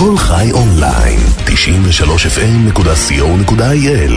כל חי אונליין, 93fm.co.il.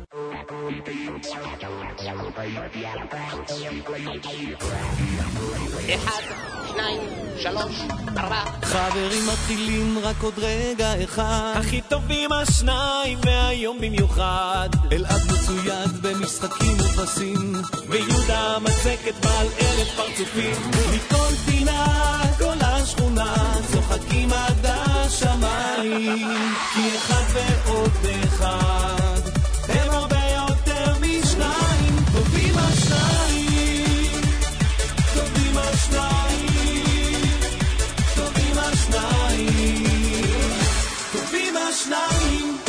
חברים מתחילים רק עוד רגע אחד, הכי טובים השניים והיום במיוחד. אלעד מצויד במשחקים ופסים, ויהודה מצקת בעל 1000 פרצופים. מכל פינה כל השכונה צוחקים עד השמיים, כי אחד ועוד אחד הם הרבה יותר משניים. טובים השניים, טובים השניים, טובים השניים, טובים השניים.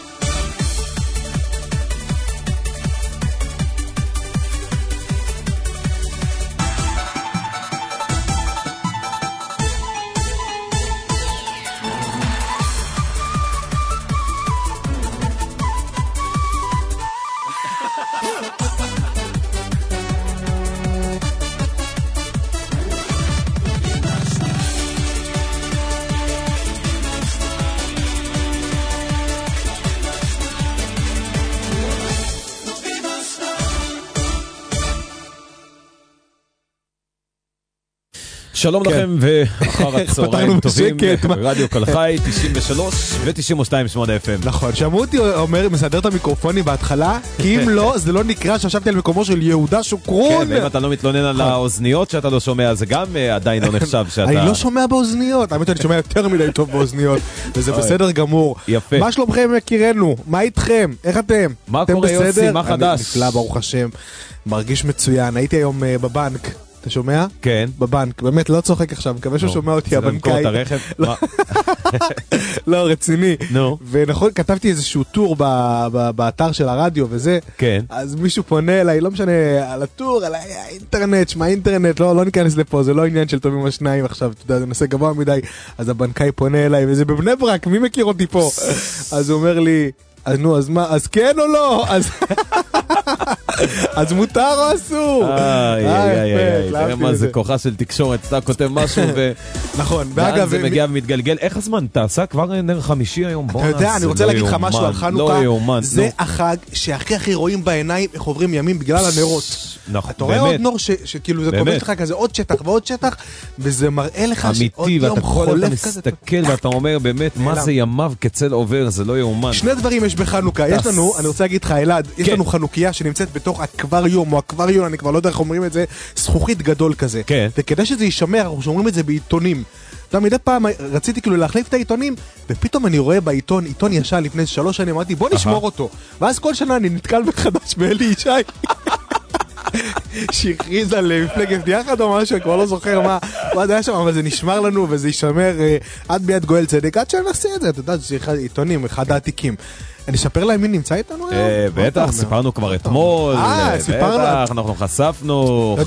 שלום לכם ואחר הצהריים טובים, רדיו כל חי 93 ו-92.8 FM. נכון, שמעו אותי אומר, מסדר את המיקרופונים בהתחלה, כי אם לא, זה לא נקרא שישבתי על מקומו של יהודה שוקרון. כן, ואם אתה לא מתלונן על האוזניות שאתה לא שומע, זה גם עדיין לא נחשב שאתה... אני לא שומע באוזניות, האמת אני שומע יותר מדי טוב באוזניות, וזה בסדר גמור. יפה. מה שלומכם יקירנו? מה איתכם? איך אתם? מה קורה יוסי? מה חדש? נפלא, ברוך השם, מרגיש מצוין. הייתי היום בבנק. אתה שומע? כן. בבנק, באמת לא צוחק עכשיו, מקווה שהוא שומע אותי, הבנקאי. זה הרכב? לא, רציני. נו. ונכון, כתבתי איזשהו טור באתר של הרדיו וזה. כן. אז מישהו פונה אליי, לא משנה, על הטור, על האינטרנט, שמה אינטרנט, לא ניכנס לפה, זה לא עניין של טובים השניים עכשיו, אתה יודע, זה נושא גבוה מדי. אז הבנקאי פונה אליי, וזה בבני ברק, מי מכיר אותי פה? אז הוא אומר לי, אז נו, אז מה, אז כן או לא? אז מותר או אסור? תראה מה זה כוחה של תקשורת, אתה כותב משהו נכון, ואגב זה מגיע ומתגלגל. איך הזמן? אתה עשה כבר נר חמישי היום? אתה יודע, אני רוצה להגיד לך משהו על חנוכה, זה החג שהכי רואים בעיניים איך עוברים ימים בגלל הנרות. אתה רואה עוד נור שכאילו זה כובש לך כזה עוד שטח ועוד שטח, וזה מראה לך שעוד יום חולף כזה. מסתכל ואתה אומר באמת מה זה ימיו כצל עובר, זה לא יאומן. שני דברים יש בחנוכה, יש לנו, אני רוצה להגיד לך אלעד, יש לנו חנוכיה שנמצאת בתוך אקווריום או אקווריון, אני כבר לא יודע איך אומרים את זה, זכוכית גדול כזה. וכדי שזה יישמר, אנחנו שומרים את זה בעיתונים. אתה מדי פעם רציתי כאילו להחליף את העיתונים, ופתאום אני רואה בעיתון, עיתון ישן לפני 3 שנים, אמרתי בוא נשמור אותו. ואז כל שנה אני נתקל מחדש באלי ישי. שהכריז על מפלגת יחד או משהו, כבר לא זוכר מה היה שם, אבל זה נשמר לנו וזה יישמר עד ביד גואל צדק, עד שנעשה את זה, אתה יודע, זה עיתונים, אחד העתיקים. אני אספר להם מי נמצא איתנו היום? בטח, סיפרנו כבר אתמול, בטח, אנחנו חשפנו,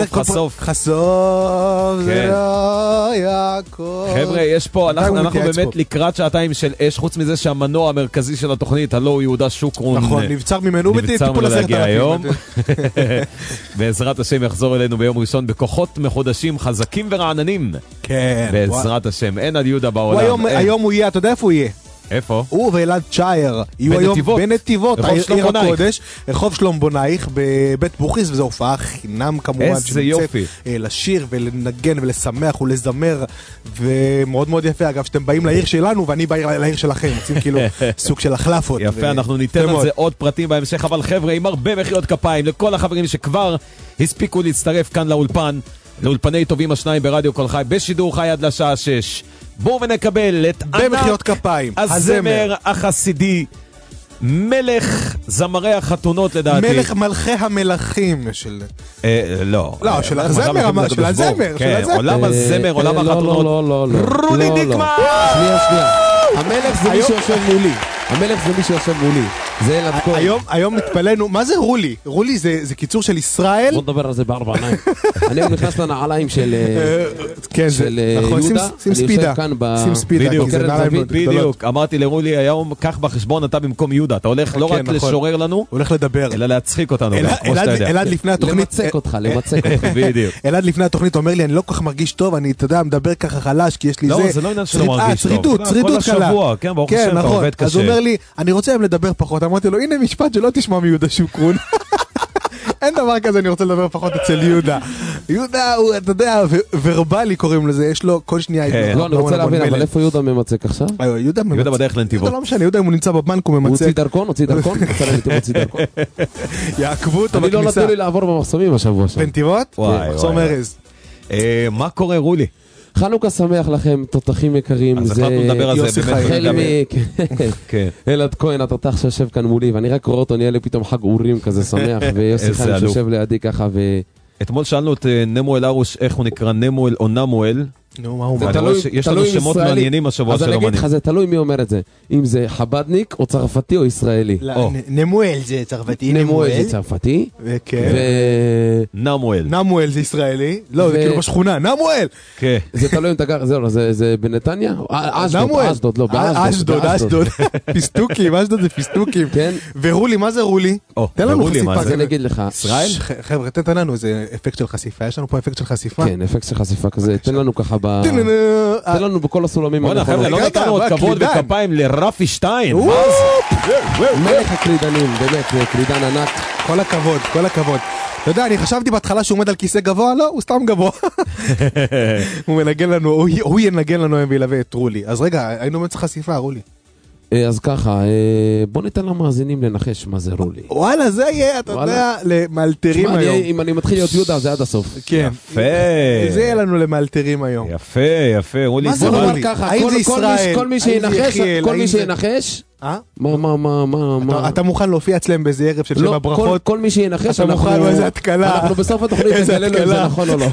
חשוף, זה לא יעקב. חבר'ה, יש פה, אנחנו באמת לקראת שעתיים של אש, חוץ מזה שהמנוע המרכזי של התוכנית, הלא הוא יהודה שוקרון, נכון, נבצר ממנו בטיפול להגיע היום. בעזרת השם יחזור אלינו ביום ראשון בכוחות מחודשים, חזקים ורעננים. כן. בעזרת השם, אין על יהודה בעולם. היום הוא יהיה, אתה יודע איפה הוא יהיה? איפה? הוא ואלעד צ'ייר יהיו היום בנתיבות, עיר הקודש, רחוב שלום בונייך בבית בוכיס, וזו הופעה חינם כמובן, איזה יופי, לשיר ולנגן ולשמח ולזמר, ומאוד מאוד יפה. אגב, שאתם באים לעיר שלנו ואני בא לעיר שלכם, רוצים כאילו סוג של החלפות. יפה, אנחנו ניתן על זה עוד פרטים בהמשך, אבל חבר'ה, עם הרבה מחיאות כפיים לכל החברים שכבר הספיקו להצטרף כאן לאולפני טובים השניים ברדיו כל חי, בשידור חי עד לשעה 6. בואו ונקבל את במחיאות כפיים, הזמר החסידי, מלך זמרי החתונות לדעתי. מלך מלכי המלכים של... לא. לא, של הזמר, של הזמר. עולם הזמר, עולם החתונות. לא. רוני דיקמן! שנייה. המלך זה מי שיושב מולי. זה אלעד כהן. היום מתפלנו, מה זה רולי? רולי זה קיצור של ישראל? בוא נדבר על זה בארבע עיניים. אני נכנס לנעליים של יהודה, שים ספידה. שים ספידה. בדיוק, אמרתי לרולי היום, קח בחשבון אתה במקום יהודה, אתה הולך לא רק לשורר לנו, הולך לדבר. אלא להצחיק אותנו, כמו שאתה יודע. אלעד לפני התוכנית, למצק אותך. בדיוק. אלעד לפני התוכנית אומר לי, אני לא כל כך מרגיש טוב, אני, אתה יודע, מדבר ככה חלש, כי יש לי זה. לא, זה לא עניין שלא מרגיש טוב. צרידות קלה. כל השבוע, כן, ברוך השם, אתה עובד קשה. אז הוא אומר לי, אני רוצה היום לדבר פחות. אמרתי לו, הנה משפט שלא תשמע מיהודה שוקרון. אין דבר כזה, אני רוצה לדבר פחות אצל יהודה. יהודה הוא, אתה יודע, ורבלי קוראים לזה, יש לו כל שנייה. לא, אני רוצה להבין, אבל איפה יהודה ממצק עכשיו? יהודה בדרך לנתיבות. לא משנה, יהודה אם הוא נמצא בבנק הוא ממצק. הוא הוציא דרכון? יעקבו אותו בכניסה. אני לא נתנו לי לעבור במחסומים השבוע שם. בנתיבות? מחסום ארז. מה קורה רולי? חנוכה שמח לכם, תותחים יקרים. אז החלטנו לדבר על זה. אלעד כהן, התותח שיושב כאן מולי, ואני רק רואה אותו, נהיה לי פתאום חג אורים כזה שמח, ויוסי חיים שיושב לידי ככה. אתמול שאלנו את נמואל ארוש, איך הוא נקרא, נמואל או נמואל. יש לנו שמות מעניינים השבוע של אומנים. אז אני אגיד לך, זה תלוי מי אומר את זה. אם זה חבדניק או צרפתי או ישראלי. נמואל זה צרפתי. נמואל זה צרפתי. נמואל. נמואל זה ישראלי. לא, זה כאילו בשכונה. נמואל! זה תלוי אם אתה גר, זה בנתניה? אשדוד, לא, באשדוד. אשדוד. פיסטוקים, אשדוד זה פיסטוקים. ורולי, מה זה רולי? תן לנו חשיפה. אז אני אגיד לך. ישראל? חבר'ה, תן לנו איזה אפקט של חשיפה. יש לנו פה אפקט של חשיפה. כן, אפקט של חשיפה כזה. תן לנו ככה תן לנו בכל הסולמים. בוא'נה חבר'ה, לא נתנו עוד כבוד וכפיים לרפי שטיין. מלך הקלידנים, באמת, קלידן ענק. כל הכבוד, כל הכבוד. אתה יודע, אני חשבתי בהתחלה שהוא עומד על כיסא גבוה, לא, הוא סתם גבוה. הוא מנגן לנו, הוא ינגן לנו וילווה את רולי. אז רגע, היינו מצח חשיפה, רולי. אז ככה, בוא ניתן למאזינים לנחש מה זה רולי. וואלה, זה יהיה, אתה יודע, למאלתרים היום. אם אני מתחיל להיות יהודה, זה עד הסוף. כן. יפה. זה יהיה לנו למאלתרים היום. יפה, יפה. רולי, מה זה רולי? האם זה ישראל? כל מי שינחש, מה? אתה מוכן להופיע אצלם באיזה ערב של 7 ברכות? כל מי שינחש, אנחנו בסוף התוכנית נגלה לו אם זה נכון או לא.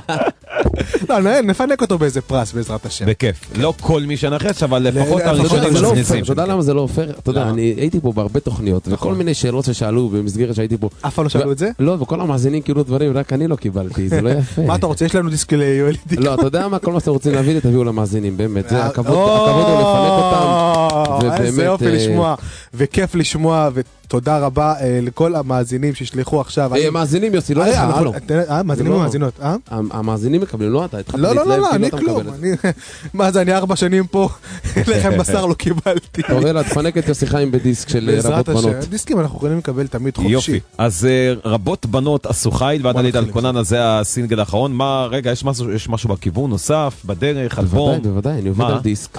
לא, נפנק אותו באיזה פרס בעזרת השם. בכיף. לא כל מי שנחש, אבל לפחות הראשונים שמכניסים. אתה יודע למה זה לא פייר? אתה יודע, אני הייתי פה בהרבה תוכניות, וכל מיני שאלות ששאלו במסגרת שהייתי פה. אף פעם לא שאלו את זה? לא, וכל המאזינים כאילו דברים, רק אני לא קיבלתי, זה לא יפה. מה אתה רוצה? יש לנו דיסק ליואל דיקה. לא, אתה יודע מה? כל מה שאתם רוצים להביא לי, תביאו למאזינים, באמת. זה הכבוד הוא לפנק אותם. איזה יופי לשמוע, וכיף לשמוע, תודה רבה לכל המאזינים שישלחו עכשיו. מאזינים יוסי, לא לך. מאזינים ומאזינות, המאזינים מקבלים, לא אתה. לא, אני כלום. מה זה, אני 4 שנים פה, לכם בשר לא קיבלתי. טוב, אלא, תפנק את יוסי חיים בדיסק של רבות בנות. דיסקים אנחנו יכולים לקבל תמיד חופשי. יופי. אז רבות בנות עשו חיל, ועד עלית על קונן, זה הסינגל האחרון. מה, רגע, יש משהו בכיוון נוסף, בדרך, אלבום? בוודאי, אני עובד על דיסק.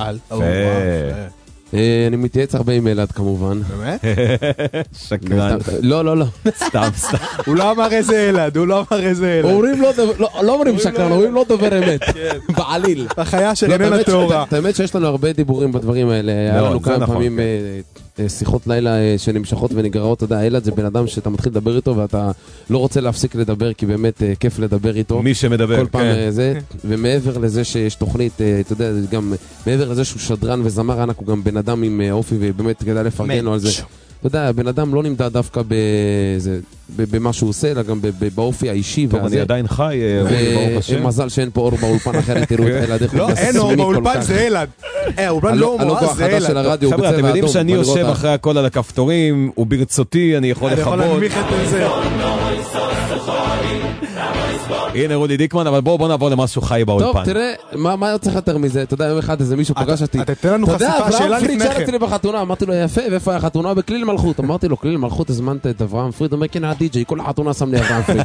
אני מתייעץ הרבה עם אלעד כמובן. באמת? שקרן. לא. סתם. הוא לא אמר איזה אלעד, לא אומרים שקרן, אומרים לא דובר אמת. בעליל. החיה שאיננה תאורה. האמת שיש לנו הרבה דיבורים בדברים האלה. היה לנו כמה פעמים שיחות לילה שנמשכות ונגרעות. אתה יודע, אלעד זה בן אדם שאתה מתחיל לדבר איתו ואתה לא רוצה להפסיק לדבר כי באמת כיף לדבר איתו. מי שמדבר, כל פעם זה. ומעבר לזה שיש תוכנית, אתה יודע, גם מעבר לזה שהוא שדרן וזמר ענק, הוא גם בן אדם עם אופי ובאמת כדאי לפרגן לו על זה. אתה יודע, בן אדם לא נמדד דווקא במה שהוא עושה, אלא גם באופי האישי. טוב, אני עדיין חי, ברוך השם. מזל שאין פה אור באולפן אחרת, תראו את אלעד. לא, אין אור באולפן, זה אלעד. האולפן לא אור, זה אלעד. חבר'ה, אתם יודעים שאני יושב אחרי הכל על הכפתורים, וברצותי אני יכול לכבות. אני יכול להנמיך את זה. הנה רולי דיקמן, אבל בואו נעבור למשהו חי באולפן. טוב, תראה, מה צריך יותר מזה? אתה יודע, יום אחד איזה מישהו פגש אותי. אתה תתן לנו חשיפה, שאלה לפני כן. שאלתי לי בחתונה, אמרתי לו יפה, ואיפה היה חתונה? בכליל מלכות. אמרתי לו, כליל מלכות, הזמנת את אברהם פריד, אומר, כן, הדי-ג'יי, כל החתונה שם לי אברהם פריד.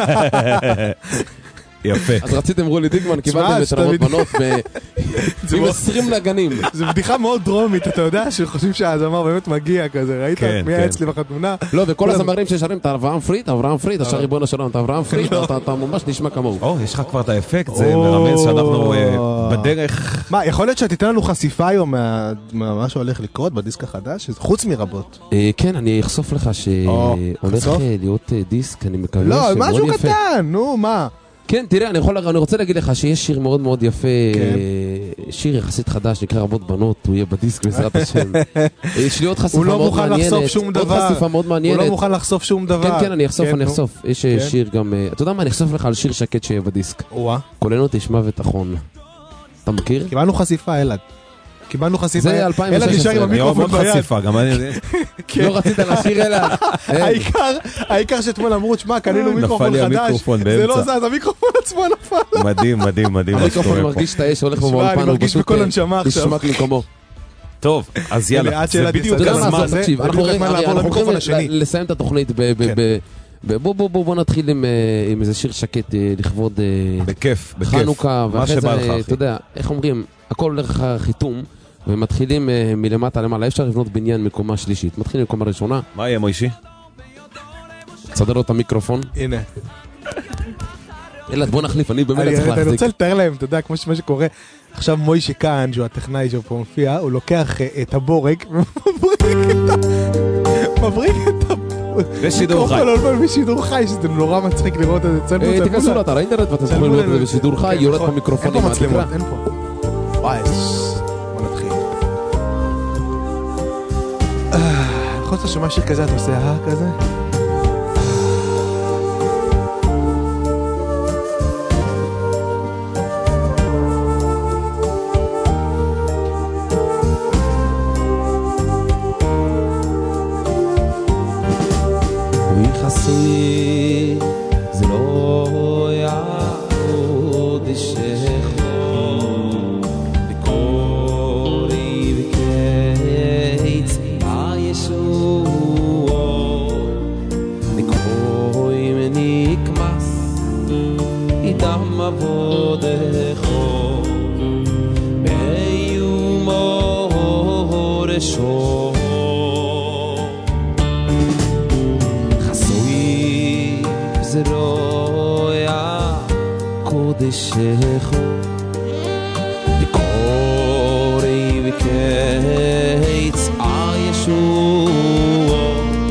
יפה. אז רציתם רולי דיקמן, קיבלתם את רמות בנות עם 20 נגנים. זו בדיחה מאוד דרומית, אתה יודע, שחושבים שהזמר באמת מגיע כזה, ראית? מי היה אצלי בחתונה? לא, וכל הזמרים ששרים את אברהם פריד, השאר ריבונו שלום, את אברהם פריד, אתה ממש נשמע כמוהו. יש לך כבר את האפקט, זה מרמז שאנחנו בדרך. מה, יכול להיות שתיתן לנו חשיפה היום מה שהולך לקרות בדיסק החדש, חוץ מרבות? כן, אני אחשוף לך שהולך להיות דיסק, אני מקווה לא, משהו קטן, נו, מה? כן, תראה, אני רוצה להגיד לך שיש שיר מאוד מאוד יפה, שיר יחסית חדש, נקרא רבות בנות, הוא יהיה בדיסק בעזרת השם. יש לי עוד חשיפה מאוד מעניינת, עוד חשיפה מאוד מעניינת. הוא לא מוכן לחשוף שום דבר. כן, אני אחשוף. יש שיר גם, אתה יודע מה, אני אחשוף לך על שיר שקט שיהיה בדיסק. כולנו תשמע ותחון. אתה מכיר? קיבלנו חשיפה, אלעד. קיבלנו חשיפה. זה 2016. אני עוד חשיפה, גם אני... לא רצית לשיר אלעד. העיקר שאתמול אמרו, תשמע, קנינו מיקרופון חדש, זה לא זז, המיקרופון עצמו נפל. מדהים. המיקרופון מרגיש את האש, הולך באולפן, אני מרגיש בכל הנשמה עכשיו. נשמק למקומו. טוב, אז יאללה, זה בדיוק הזמן. אנחנו הולכים לסיים את התוכנית בוא נתחיל עם איזה שיר שקט לכבוד חנוכה, ואחרי זה, אתה יודע, איך אומרים, הכל הולך חיתום, ומתחילים מלמטה למעלה, אפשר לבנות בניין מקומה שלישית, מתחילים מקומה ראשונה. מה יהיה מוישי? תסדר לו את המיקרופון. הנה. אלעד, בוא נחליף, אני באמת צריך להחזיק. אני רוצה לתאר להם, אתה יודע, כמו מה שקורה, עכשיו מוישי כאן, שהוא הטכנאי שפה מופיע, הוא לוקח את הבורג, מבריק את בשידור חי. בשידור חי, שזה נורא מצחיק לראות את זה. תיכנסו לאתר האינטרנט ואתם יכולים לראות את זה בשידור חי, יורד במיקרופונים. אין פה מצלמות, אין פה. וואי, בוא נתחיל. יכול להיות שמה שיר כזה, אתה עושה כזה? זה לא יעוד שחור בקורי וקיץ הישוע נקרוי מנקמס איתם עבודך ביומו רשו זרויה קודשך בקורי וקיץ הישוע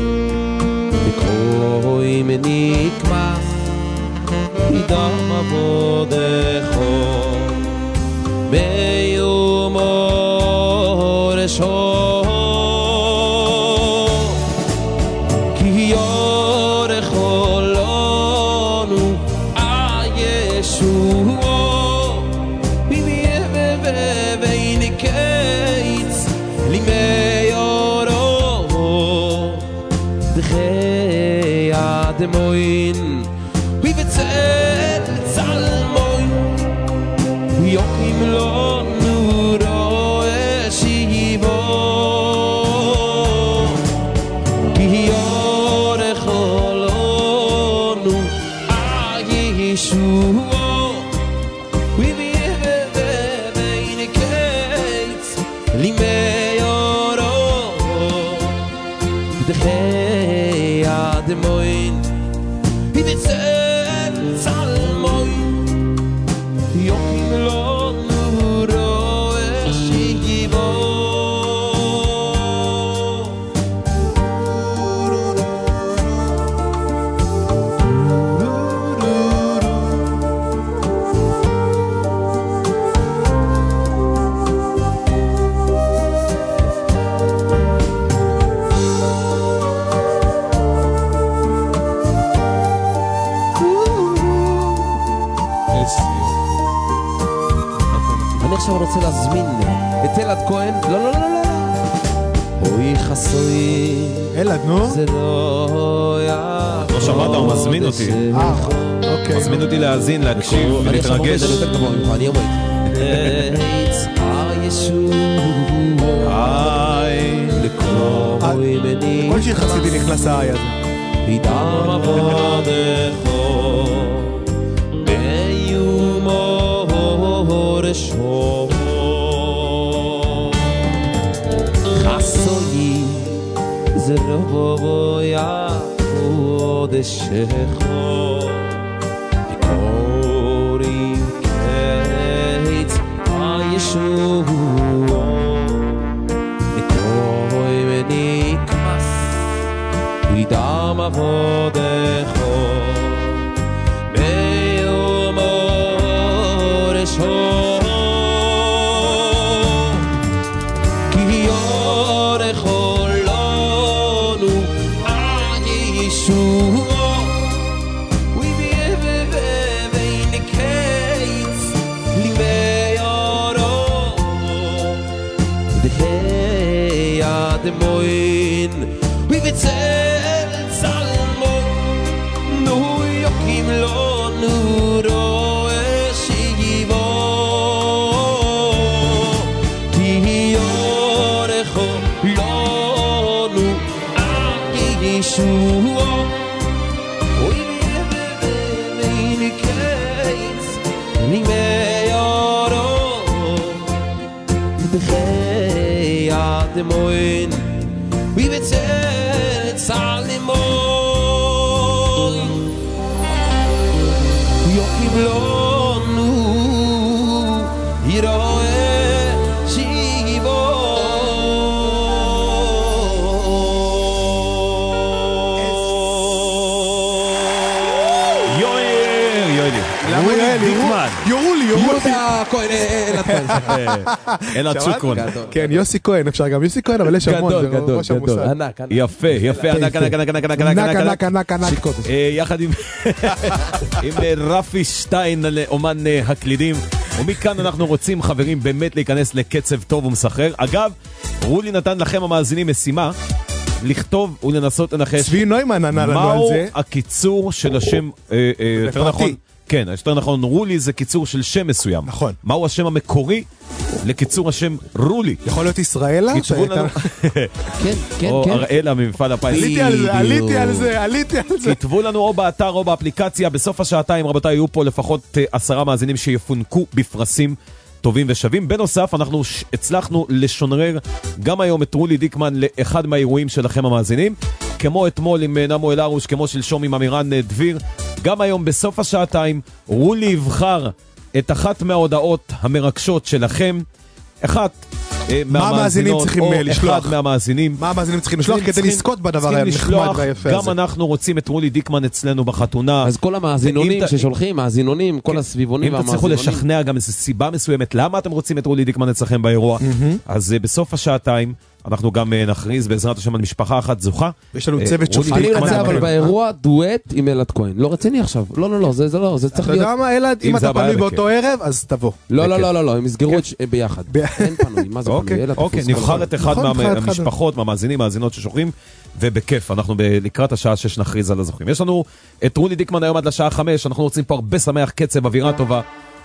בקוי מנקמח אידם עבודך ביומו רשו moin wie verzählt Salmoin Joachim lo nuro eshivo Giore cholonu ayishu wie veinikeit limeoro de moin עכשיו רוצה להזמין את אלעד כהן, לא, אוי חסוי אלעד, נו? זה לא יעבור לא שמעת, הוא מזמין אותי אוקיי מזמין אותי להאזין, להקשיב ולהתרגש אני עומד כל שיר חסידי נכנס האי הזה אידם עבודך ביומו רשו חסוי זה לא יעודשך בקורי קיץ הישוע נקרוי ונקמס אידם עבודך ביום Hey, the moin, we will tell Salmon, no yokim lo nuro eshivo, ki yorecho lo nu agishu, oi me case, ni me yoro, the moin, we will tell Salmon, yokim lo nu hiroe shivo. יהודה כהן, אלעד שוקרון. כן, יוסי כהן, אפשר גם יוסי כהן, אבל יש המון, זה ראש המוסד. יפה, יפה, ענק. יחד עם רפי שטיין, אומן הקלידים. ומכאן אנחנו רוצים, חברים, באמת להיכנס לקצב טוב ומסחרר. אגב, רולי נתן לכם המאזינים משימה, לכתוב ולנסות לנחש. צבי נוימן ענה לנו על זה. מהו הקיצור של השם, יותר נכון, כן, יותר נכון, רולי זה קיצור של שם מסוים. נכון. מהו השם המקורי לקיצור השם רולי? יכול להיות ישראלה? כן. או אראלה ממפעל הפיס. עליתי על זה. כתבו לנו או באתר או באפליקציה. בסוף השעתיים, רבותיי, יהיו פה לפחות 10 מאזינים שיפונקו בפרסים טובים ושווים. בנוסף, אנחנו הצלחנו לשונרר גם היום את רולי דיקמן לאחד מהאירועים שלכם המאזינים, כמו אתמול עם נמו אלארוש, כמו שלשום עם אמירן דביר. גם היום בסוף השעתיים רולי יבחר את אחת מההודעות המרגשות שלכם, אחת מהמאזינות או אחד מהמאזינים. מה המאזינים צריכים לשלוח כדי לזכות בדבר הנחמד והיפה הזה? גם אנחנו רוצים את רולי דיקמן אצלנו בחתונה. אז כל המאזינונים ששולחים, מאזינונים, כל הסביבונים והמאזינונים. אם תצליחו לשכנע גם איזו סיבה מסוימת למה אתם רוצים את רולי דיקמן אצלכם באירוע, אז בסוף השעתיים אנחנו גם נכריז בעזרת השם על משפחה אחת זוכה. יש לנו צוות שופטים. אני רוצה אבל באירוע דואט עם אלעד כהן. לא רציני עכשיו. לא, זה צריך להיות. אתה יודע מה, אלעד, אם אתה פנוי באותו ערב, אז תבוא. לא, הם יסגרו ביחד. אין פנוי, מה זה פנוי? אוקיי, נבחר את אחד מהמשפחות, מהמאזינים, מאזינות ששוחרים, ובכיף, אנחנו לקראת השעה 6 נכריז על הזוכים. יש לנו את רולי דיקמן היום עד לשעה 5, אנחנו רוצים פה הרבה שמח, קצב, אווירה טובה,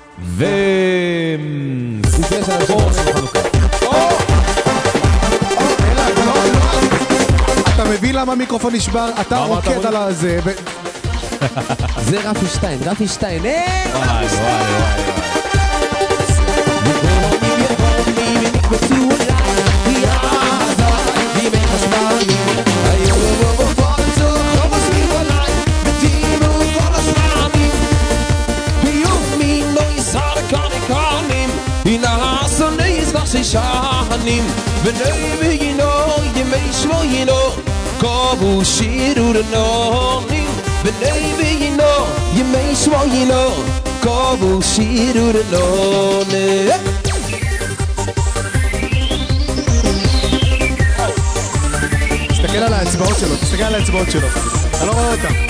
אתה מבין למה המיקרופון נשבר? אתה רוקד על זה. זה רפי שטיין. וואי. שנים ונאמינו ימי שמוינו קובו שירו רנונים ונאמינו ימי שמוינו קובו שירו רנונים תסתכל על האצבעות שלו, אתה לא רואה אותה.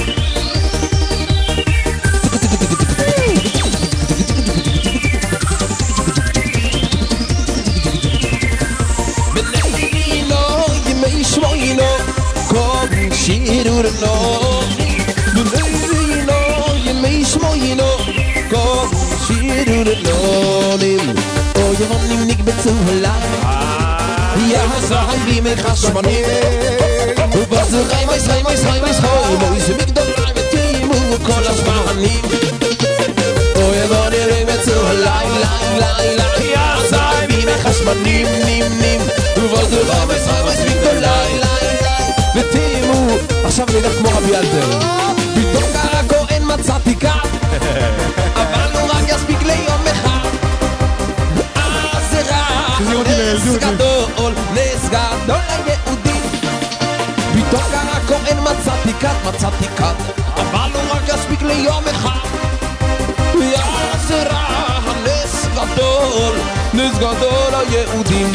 שירו רנונים בליינו ימי שמוינו קוב שירו רנונים או יבונים נקבצו הלך יחסיים בימי חשמנים ובזו חי מויז מגדולה ותימו כל השמנים או יבונים נקבצו הלילה יחסיים בימי חשמנים ובזו חי מויז מגדולה ותימו עכשיו אני אלך כמו רבי אלתר פתאום קרה כהן מצאתי כאן אבל לא רק יספיק ליום אחד אז זה רע נס גדול ליהודים פתאום קרה כהן מצאתי כאן אבל לא רק יספיק ליום אחד אז זה רע נס גדול ליהודים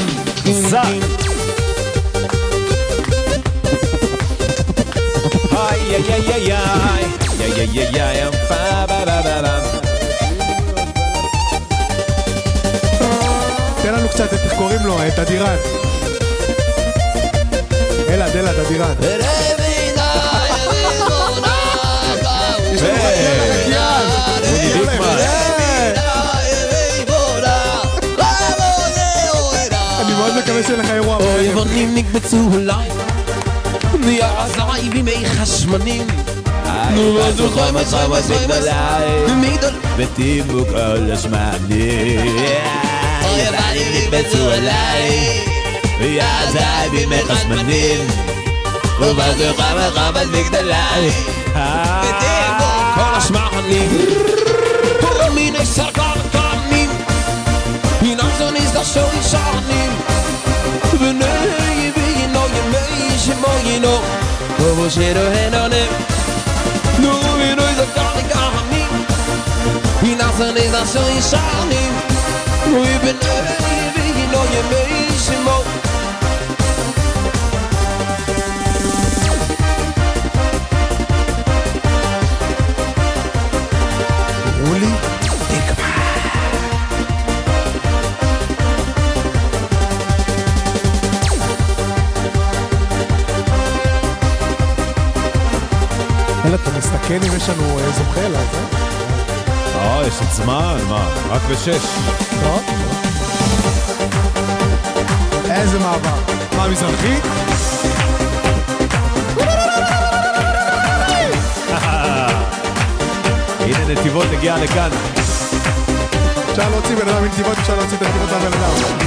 תן לנו קצת, איך קוראים לו, את אדירן. אלעד, אדירן. יש לנו חקיין. אני מאוד מקווה שיהיה לך אירוע. יוונים נקבצו אליי ויעזי בימי חשמנים נו זוכר מצב מגדל ותימוק כל השמנים יוונים נקבצו אליי ויעזי בימי חשמנים ובזוכר מצב מגדלי ותימוק כל השמנים מיני סרקר קרנים הינם נזדשו ישנים ונהי וינו ימי שמוינו ובושרו הנונים נו וינו זכרני קרנים הינם נזדשו ישנים ונהי וינו ימי שמוינו רולי אלא אתה מסתכל אם יש לנו זוכה לה, יש את זמן, מה? רק בשש. טוב. איזה מעבר. מה, מזרחי? הנה נתיבות הגיעה לכאן. אפשר להוציא בן אדם מנתיבות, אפשר להוציא את הנתיבות מהבן אדם.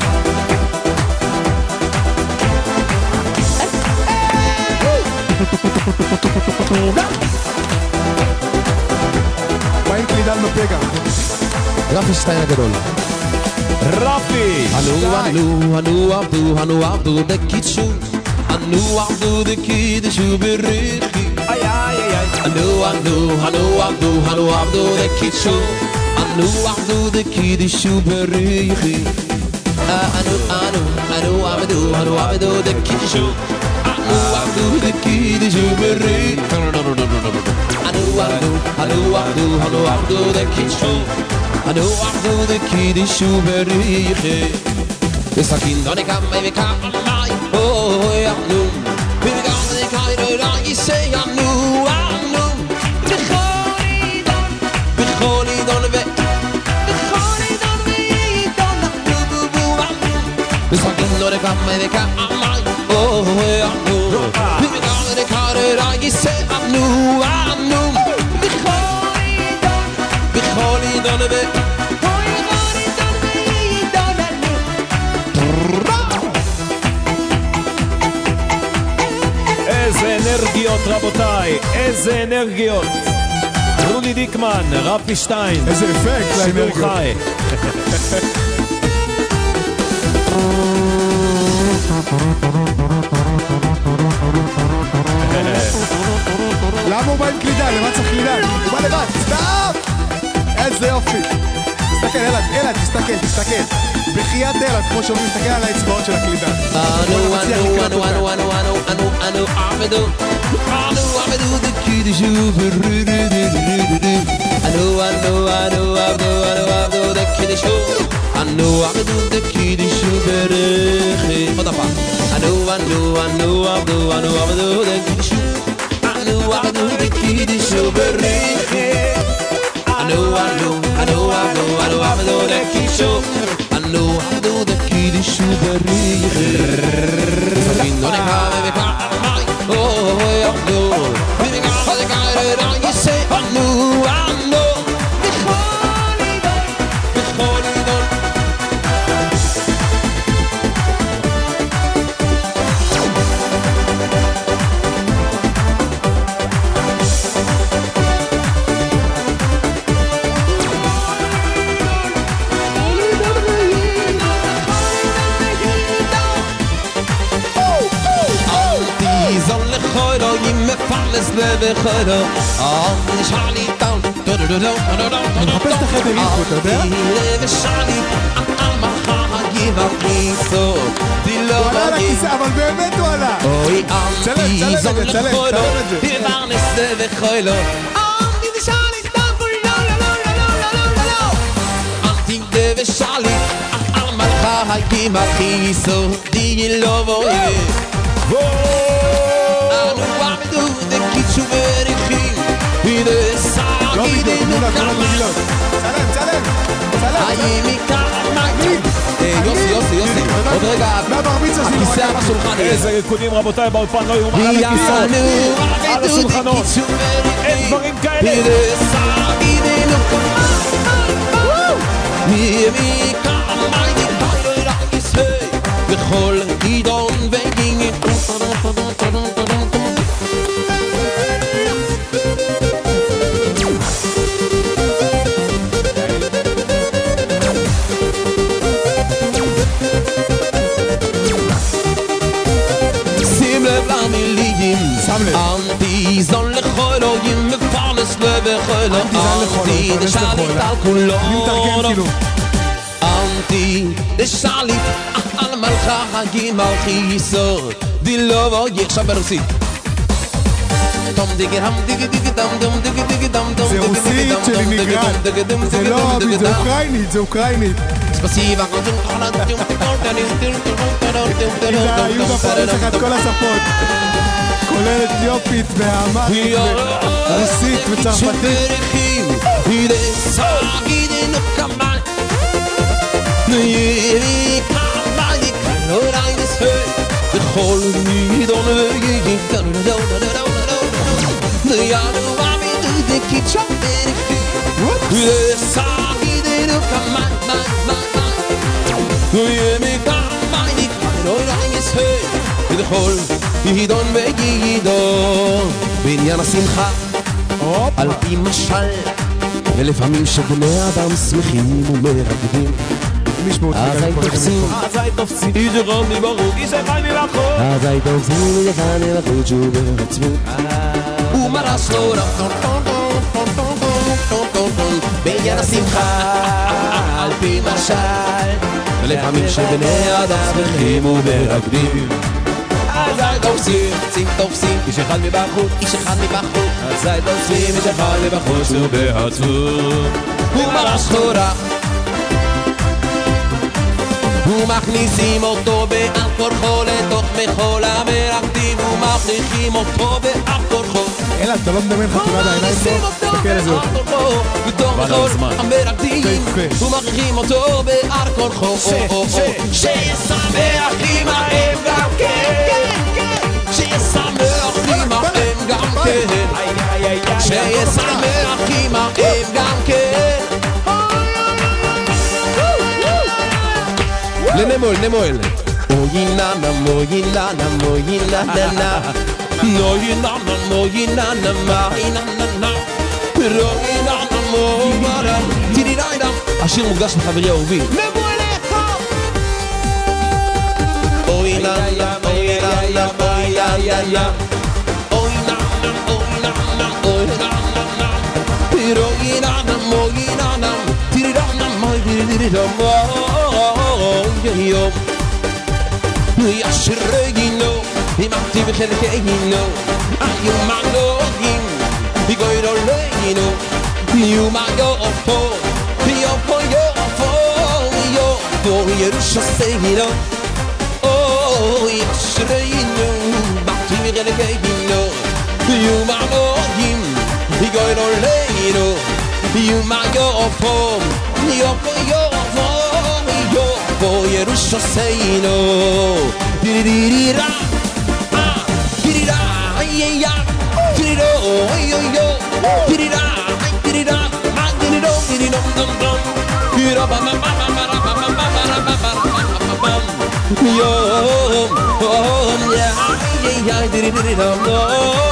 מה עם קלידן בפגע? רפי שטיין הגדול. רפי! הנו עבדו דקיצ'ו הנו עבדו דקידשו בריחי הנו עבדו דקיצ'ו הנו עבדו דקידשו בריחי הנו עבדו דקיצ'ו הנו עבדו דקידשו בריחי הנו עבדו דקיצ'ו הנו עבדו דקידשו בריחי וסכין דוני קמי וקמי אוי אנו וגמי קיירו רגיסי אנו בכל עידון וסכין דוני קמי וקמי אוי אנו וגמי קיירו רגיסי אנו בכל עידון איזה אנרגיות רבותיי, איזה אנרגיות. רולי דיקמן, רפי שטיין, איזה אפקט לאנרגיות. שידור חי. למה הוא בא עם קלידן? למה צריך קלידן? הוא בא לבד, סטאפ! איזה יופי. תסתכל, אלעד, תסתכל. בחיית אלעד, כמו שאומרים, תסתכל על האצבעות של הקלידן. אנו עבדו דקידשו אנו עבדו דקידשו בריחי עוד הפעם אנו עבדו דקידשו בריחי אנו עבדו דקידשו בריחי סכין דוני קמי וקמי אוי אנו וגמי קיירו רגיסי אנו בכל עידון מפלס ובחדו נשאר לי טאון אני מחפש את החדר איפה, אתה יודע? ושאלי על מחר הגיב על כיסות הוא עלה על הכיסא, אבל באמת הוא עלה. אוי צלם את זה. פרנס ובחדו נשאר לי טאון ושאלי על מחר malchiso di lovo anu amedu de kitchu verichim ide sagi de nukama ayimi kamagi יוסי, עוד רגע, הכיסא על השולחן. איזה ריקודים רבותיי באולפן, לא יאומן על הכיסאות, על השולחנות, אין דברים כאלה. בכל עידון וגינגים אנטי זון לחולויים מפרנס לבחולו אנטי דשאלית על כולו אנטי דשאלית על מלכה חגים על חיסור דילובו עכשיו ברוסית זה רוסית שלי נגרד, זה לא ערבית, זה אוקראינית, זה אוקראינית. ספסיבה יהודה פורץ לך את כל השפות, כולל אתיופית והאמרית ורוסית וצרפתית. בכל מידון יאנו עמידו דקיצ'ו דרכי וסעי דנו כמן וימיקה מייניק לא יסהי בכל מידון וגידון בעניין השמחה על פי משל ולפעמים שבני אדם שמחים ומרקדים אזי תופסים יזכר מבחוץ יזכר מבחוץ שוב ברצמות ומרס לו בעניין השמחה על פי משל ולפעמים שבני אדם שמחים ומרקדים אזי תופסים איש אחד מבחוץ אזי תופסים איש אחד מבחוץ ובעצמות ומרס לו ומכניסים אותו בעל כורחו לתוך מחול המרקדים ומכניחים אותו בעל כורחו אלא, אתה לא מדמיין חתונה בעיניים פה? תסתכל על זה בתוך מחול המרקדים ומכניחים אותו בעל כורחו שישמח עמהם גם כן שישמח עמהם גם כן שישמח עמהם גם כן למול מויננה מויננה מויננה נויננה מויננה מויננה רויננה מויננה תיריריינה השיר מוקדש לחברי אהובי אויננה אויננה אויננה אויננה אויננה רויננה מויננה תיריריינה מויננה יום ישרגינו אימתי בחלקנו היום מגלוגים יגויר עולנו יומה יופו יופו יופו יופו ירושסנו ישרגינו אימתי בחלקנו היום מגלוגים יגויר עולנו יומה יופו יופו יופו יופו ירושסנו דירירירה דירירה אייה דירירו איו דירירה דירירה דירירו דירירו דירירו יום יא דירירירה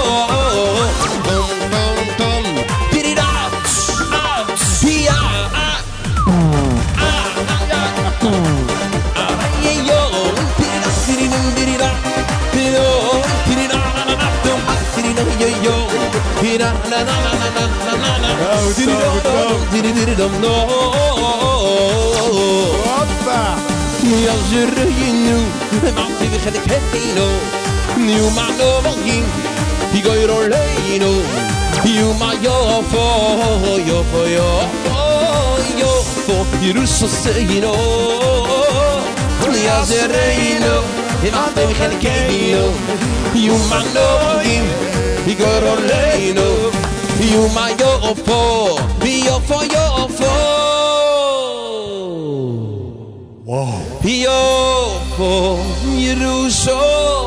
יזריינו מעטי וחלק הטינו ניומה לא מוגים יגויר עולנו יומה יופו יופו יופו יופו ירושסנו יעזרנו ואתם חלקנו יומנוים יגורלנו יומה יופו ויופו יופו יופו ירושו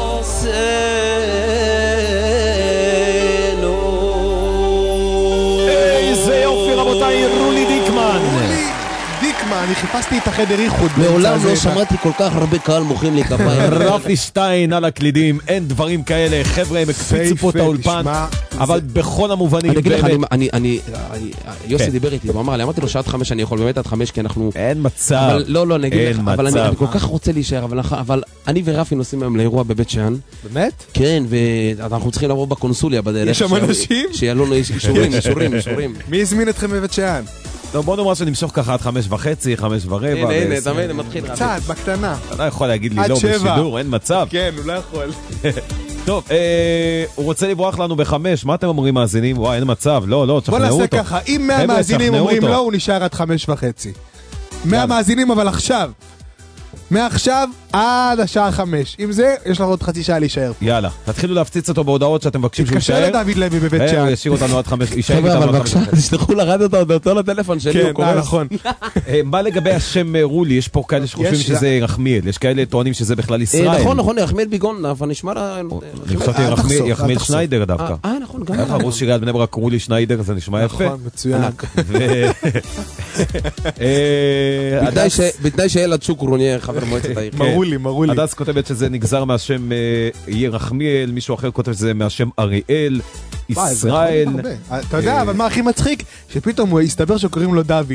איזה יופי רבותיי, רולי דיקמן. אני חיפשתי את החדר איחוד. מעולם לא שמעתי כל כך הרבה קהל מוחאים לי כפיים. רפי שטיין על הקלידים, אין דברים כאלה, חבר'ה הם הקפיצו פה את האולפן, אבל בכל המובנים. אני אגיד לך, יוסי דיבר איתי, הוא אמר לי, אמרתי לו שעד 5 אני יכול, באמת עד 5 כי אנחנו... אין מצב. לא, אני אגיד לך, אבל אני כל כך רוצה להישאר, אבל אני ורפי נוסעים היום לאירוע בבית שאן. באמת? כן, ואנחנו צריכים לעבור בקונסוליה בדרך. יש שם אנשים? שיהיה לנו אישורים. מי הזמין אתכם בבית שאן? לא, בוא נאמר שנמשוך ככה עד 5:30, 5:15. הנה, תמיד, מתחיל. קצת, בקטנה. אתה לא יכול להגיד לי לא בשידור, אין מצב. כן, הוא לא יכול. טוב, הוא רוצה לברוח לנו ב5, מה אתם אומרים מאזינים? וואי, אין מצב, לא, תשכנעו אותו. בוא נעשה ככה, אם 100 מאזינים אומרים לא, הוא נשאר עד 5:30. 100 מאזינים, אבל עכשיו. מעכשיו עד השעה 5. עם זה, יש לך עוד חצי שעה להישאר. יאללה, תתחילו להפציץ אותו בהודעות שאתם מבקשים שהוא יישאר. תתקשר לדוד לוי בבית שאן. ישאיר אותנו עד 5. חבר'ה, אבל בבקשה, תשלחו לרדיו את ההודעתו לטלפון שלי, הוא קורס. נכון. מה לגבי השם רולי? יש פה כאלה שחושבים שזה רחמיאל, יש כאלה טוענים שזה בכלל ישראל. נכון, רחמיאל ביגון, אבל נשמע לה... חשבתי רחמיאל שניידר דווקא. נכון, גם. איך הרוס שירי עד בני ברק רולי שניידר, זה נשמע יפה. נכון, מצוין. בתנאי שילד שוקרון יהיה חבר מועצת העיר. מרולי. הדס כותבת שזה נגזר מהשם ירחמיאל, מישהו אחר כותב שזה מהשם אריאל, ישראל. אתה יודע, אבל מה הכי מצחיק? שפתאום הוא הסתבר שקוראים לו דוד.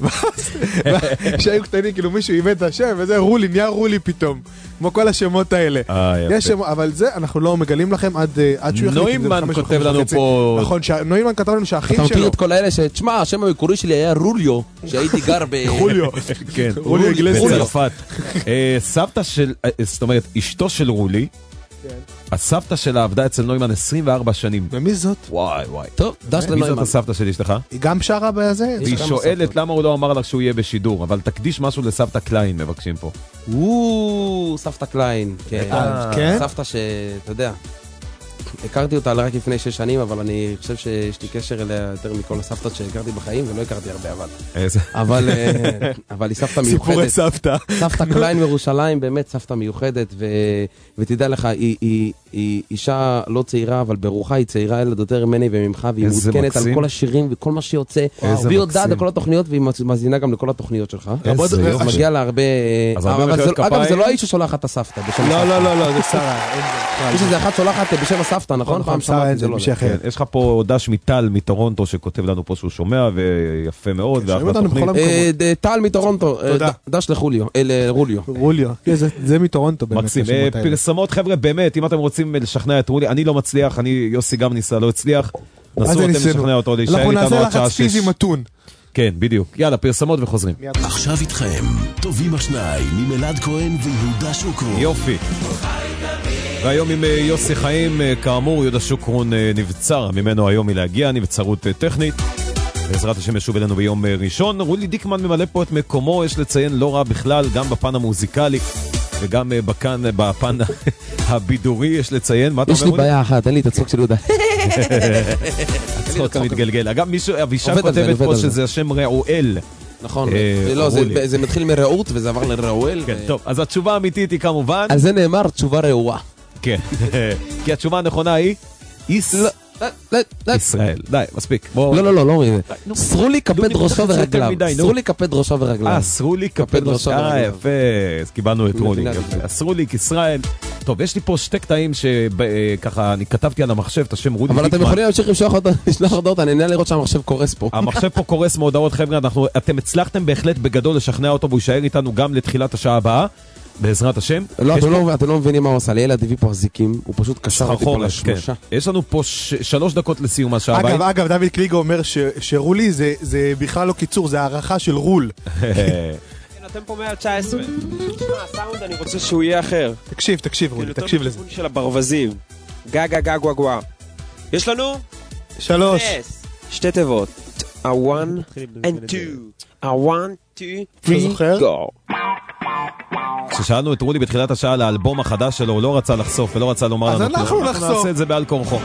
שהיו קטנים, כאילו מישהו איבד את השם, וזה רולי, נהיה רולי פתאום. כמו כל השמות האלה. אבל זה אנחנו לא מגלים לכם עד שהוא יחליט. נוימן כותב לנו פה... נכון, נוימן כתב לנו שהאחים שלו... אתה מכיר את כל האלה שתשמע, השם המקורי שלי היה רוליו, שהייתי גר רוליו. כן, רוליו אגלסיה. בצרפת. סבתא של, זאת אומרת, אשתו של רולי, הסבתא שלה עבדה אצל נוימן 24 שנים. ומי זאת? וואי. טוב, דש לנוימן. מי זאת הסבתא של אשתך? היא גם שרה בזה? והיא שואלת למה הוא לא אמר לך שהוא יהיה בשידור, אבל תקדיש משהו לסבתא קליין, מבקשים פה. סבתא קליין. כן? סבתא שאתה יודע, הכרתי אותה רק לפני 6 שנים, אבל אני חושב שיש לי קשר אליה יותר מכל הסבתות שהכרתי בחיים, ולא הכרתי הרבה אבל היא סבתא מיוחדת. סיפורי סבתא. סבתא קליין מירושלים, באמת סבתא מיוחדת, ותדע לך, היא אישה לא צעירה, אבל ברוחה היא צעירה ילד יותר ממני וממך, והיא מותקנת על כל השירים וכל מה שיוצא, והיא יודעת לכל התוכניות, והיא מזינה גם לכל התוכניות שלך. מגיע לה הרבה... אגב, זה לא האיש ששולח את הסבתא. לא, זה שרה. יש איזה אחת שולחת בשם הסבתא, נכון? פעם שמעתי את זה לא. יש לך פה דש מטל מטורונטו שכותב לנו פה שהוא שומע ויפה מאוד. טל מטורונטו, דש לרוליו. רוליו, זה מטורונטו באמת. מקסים, פרסמות חבר'ה באמת, אם אתם רוצים לשכנע את רולי, אני לא מצליח, יוסי גם ניסה, לא הצליח. נסו אתם לשכנע אותו, להישאר איתנו עד שעה 6. לחץ פיזי מתון. כן, בדיוק. יאללה, פרסמות וחוזרים. עכשיו איתכם, טובים השניים, עם אלעד כהן ויהודה שוקרון. יופי. והיום עם יוסי חיים, כאמור, יהודה שוקרון נבצר ממנו היום מלהגיע, נבצרות טכנית. בעזרת השם ישוב אלינו ביום ראשון. רולי דיקמן ממלא פה את מקומו, יש לציין לא רע בכלל, גם בפן המוזיקלי וגם בפן הבידורי, יש לציין. יש לי בעיה אחת, אין לי את הצחוק של יהודה. הצחוק המתגלגל. אגב, אבישה כותבת פה שזה השם רעואל. נכון, זה מתחיל מרעות וזה עבר לרעואל. כן, טוב, אז התשובה האמיתית היא כמובן... על זה נאמר תשובה רעועה. כן, כי התשובה הנכונה היא... ישראל, די, מספיק. לא, סרולי כפד ראשו ורגליו. סרולי כפד ראשו ורגליו. סרולי כפד ראשו ורגליו. יפה, אז קיבלנו את רולי. סרולי כישראל. טוב, יש לי פה 2 קטעים שככה, אני כתבתי על המחשב את השם רולי דיקמן. אבל אתם יכולים להמשיך לשלוח הודעות, אני נראה לראות שהמחשב קורס פה. המחשב פה קורס מהודעות, חבר'ה, אתם הצלחתם בהחלט בגדול לשכנע אותו, והוא יישאר איתנו גם לתחילת השעה הבאה. בעזרת השם. לא, אתם לא מבינים מה הוא עושה, לילד הביא פה החזיקים, הוא פשוט קשר אותי פה לשלושה. יש לנו פה 3 דקות לסיום השעה הבאה. אגב, דוד קליגו אומר שרולי זה בכלל לא קיצור, זה הערכה של רול. אתם פה 119. הסאונד אני רוצה שהוא יהיה אחר. תקשיב רולי, תקשיב לזה. של הברווזים. גה גווה. יש לנו? 3. 2 תיבות. 1 and 2. 1, 2, 3, go. כששאלנו את רולי בתחילת השעה על האלבום החדש שלו, הוא לא רצה לחשוף ולא רצה לומר לנו. אז אנחנו נחשוף. נעשה את זה בעל כורחו.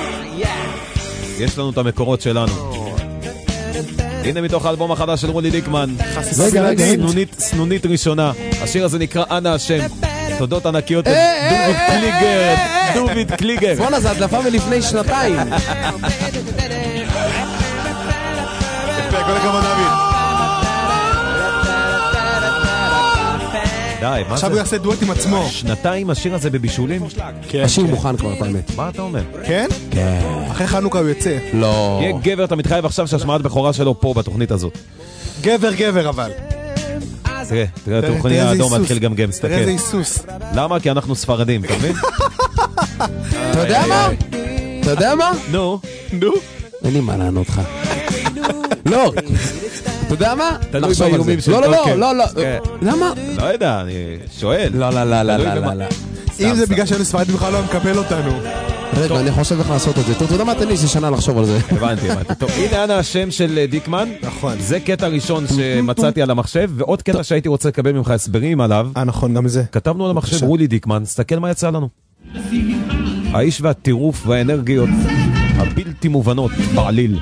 יש לנו את המקורות שלנו. הנה מתוך האלבום החדש של רולי דיקמן. סנונית ראשונה. השיר הזה נקרא אנא השם. תודות ענקיות דוביד קליגר. בואנה, זה הדלפה מלפני שנתיים. כל הכבוד דוד. די, מה זה? עכשיו הוא יעשה דואט עם עצמו. שנתיים השיר הזה בבישולים? השיר מוכן כבר, באמת. מה אתה אומר? כן? כן. אחרי חנוכה הוא יוצא. לא. יהיה גבר, אתה מתחייב עכשיו שהשמעת בכורה שלו פה בתוכנית הזאת. גבר אבל. תראה, תוכני האדום מתחיל גם גם, סתכל. תראה איזה איסוס. למה? כי אנחנו ספרדים, אתה מבין? אתה יודע מה? אתה יודע מה? נו. אין לי מה לענות לך. לא. אתה יודע מה? תלוי באיומים של טוקר. לא. למה? לא יודע, אני שואל. לא. אם זה בגלל שאני ספרדים בכלל לא מקבל אותנו. רגע, אני חושב איך לעשות את זה. אתה יודע מה? תן לי איזה שנה לחשוב על זה. הבנתי. טוב, הנה אנה השם של דיקמן. נכון. זה קטע ראשון שמצאתי על המחשב, ועוד קטע שהייתי רוצה לקבל ממך הסברים עליו. נכון, גם זה. כתבנו על המחשב רולי דיקמן, סתכל מה יצא לנו. האיש והטירוף והאנרגיות הבלתי מובנות בעליל.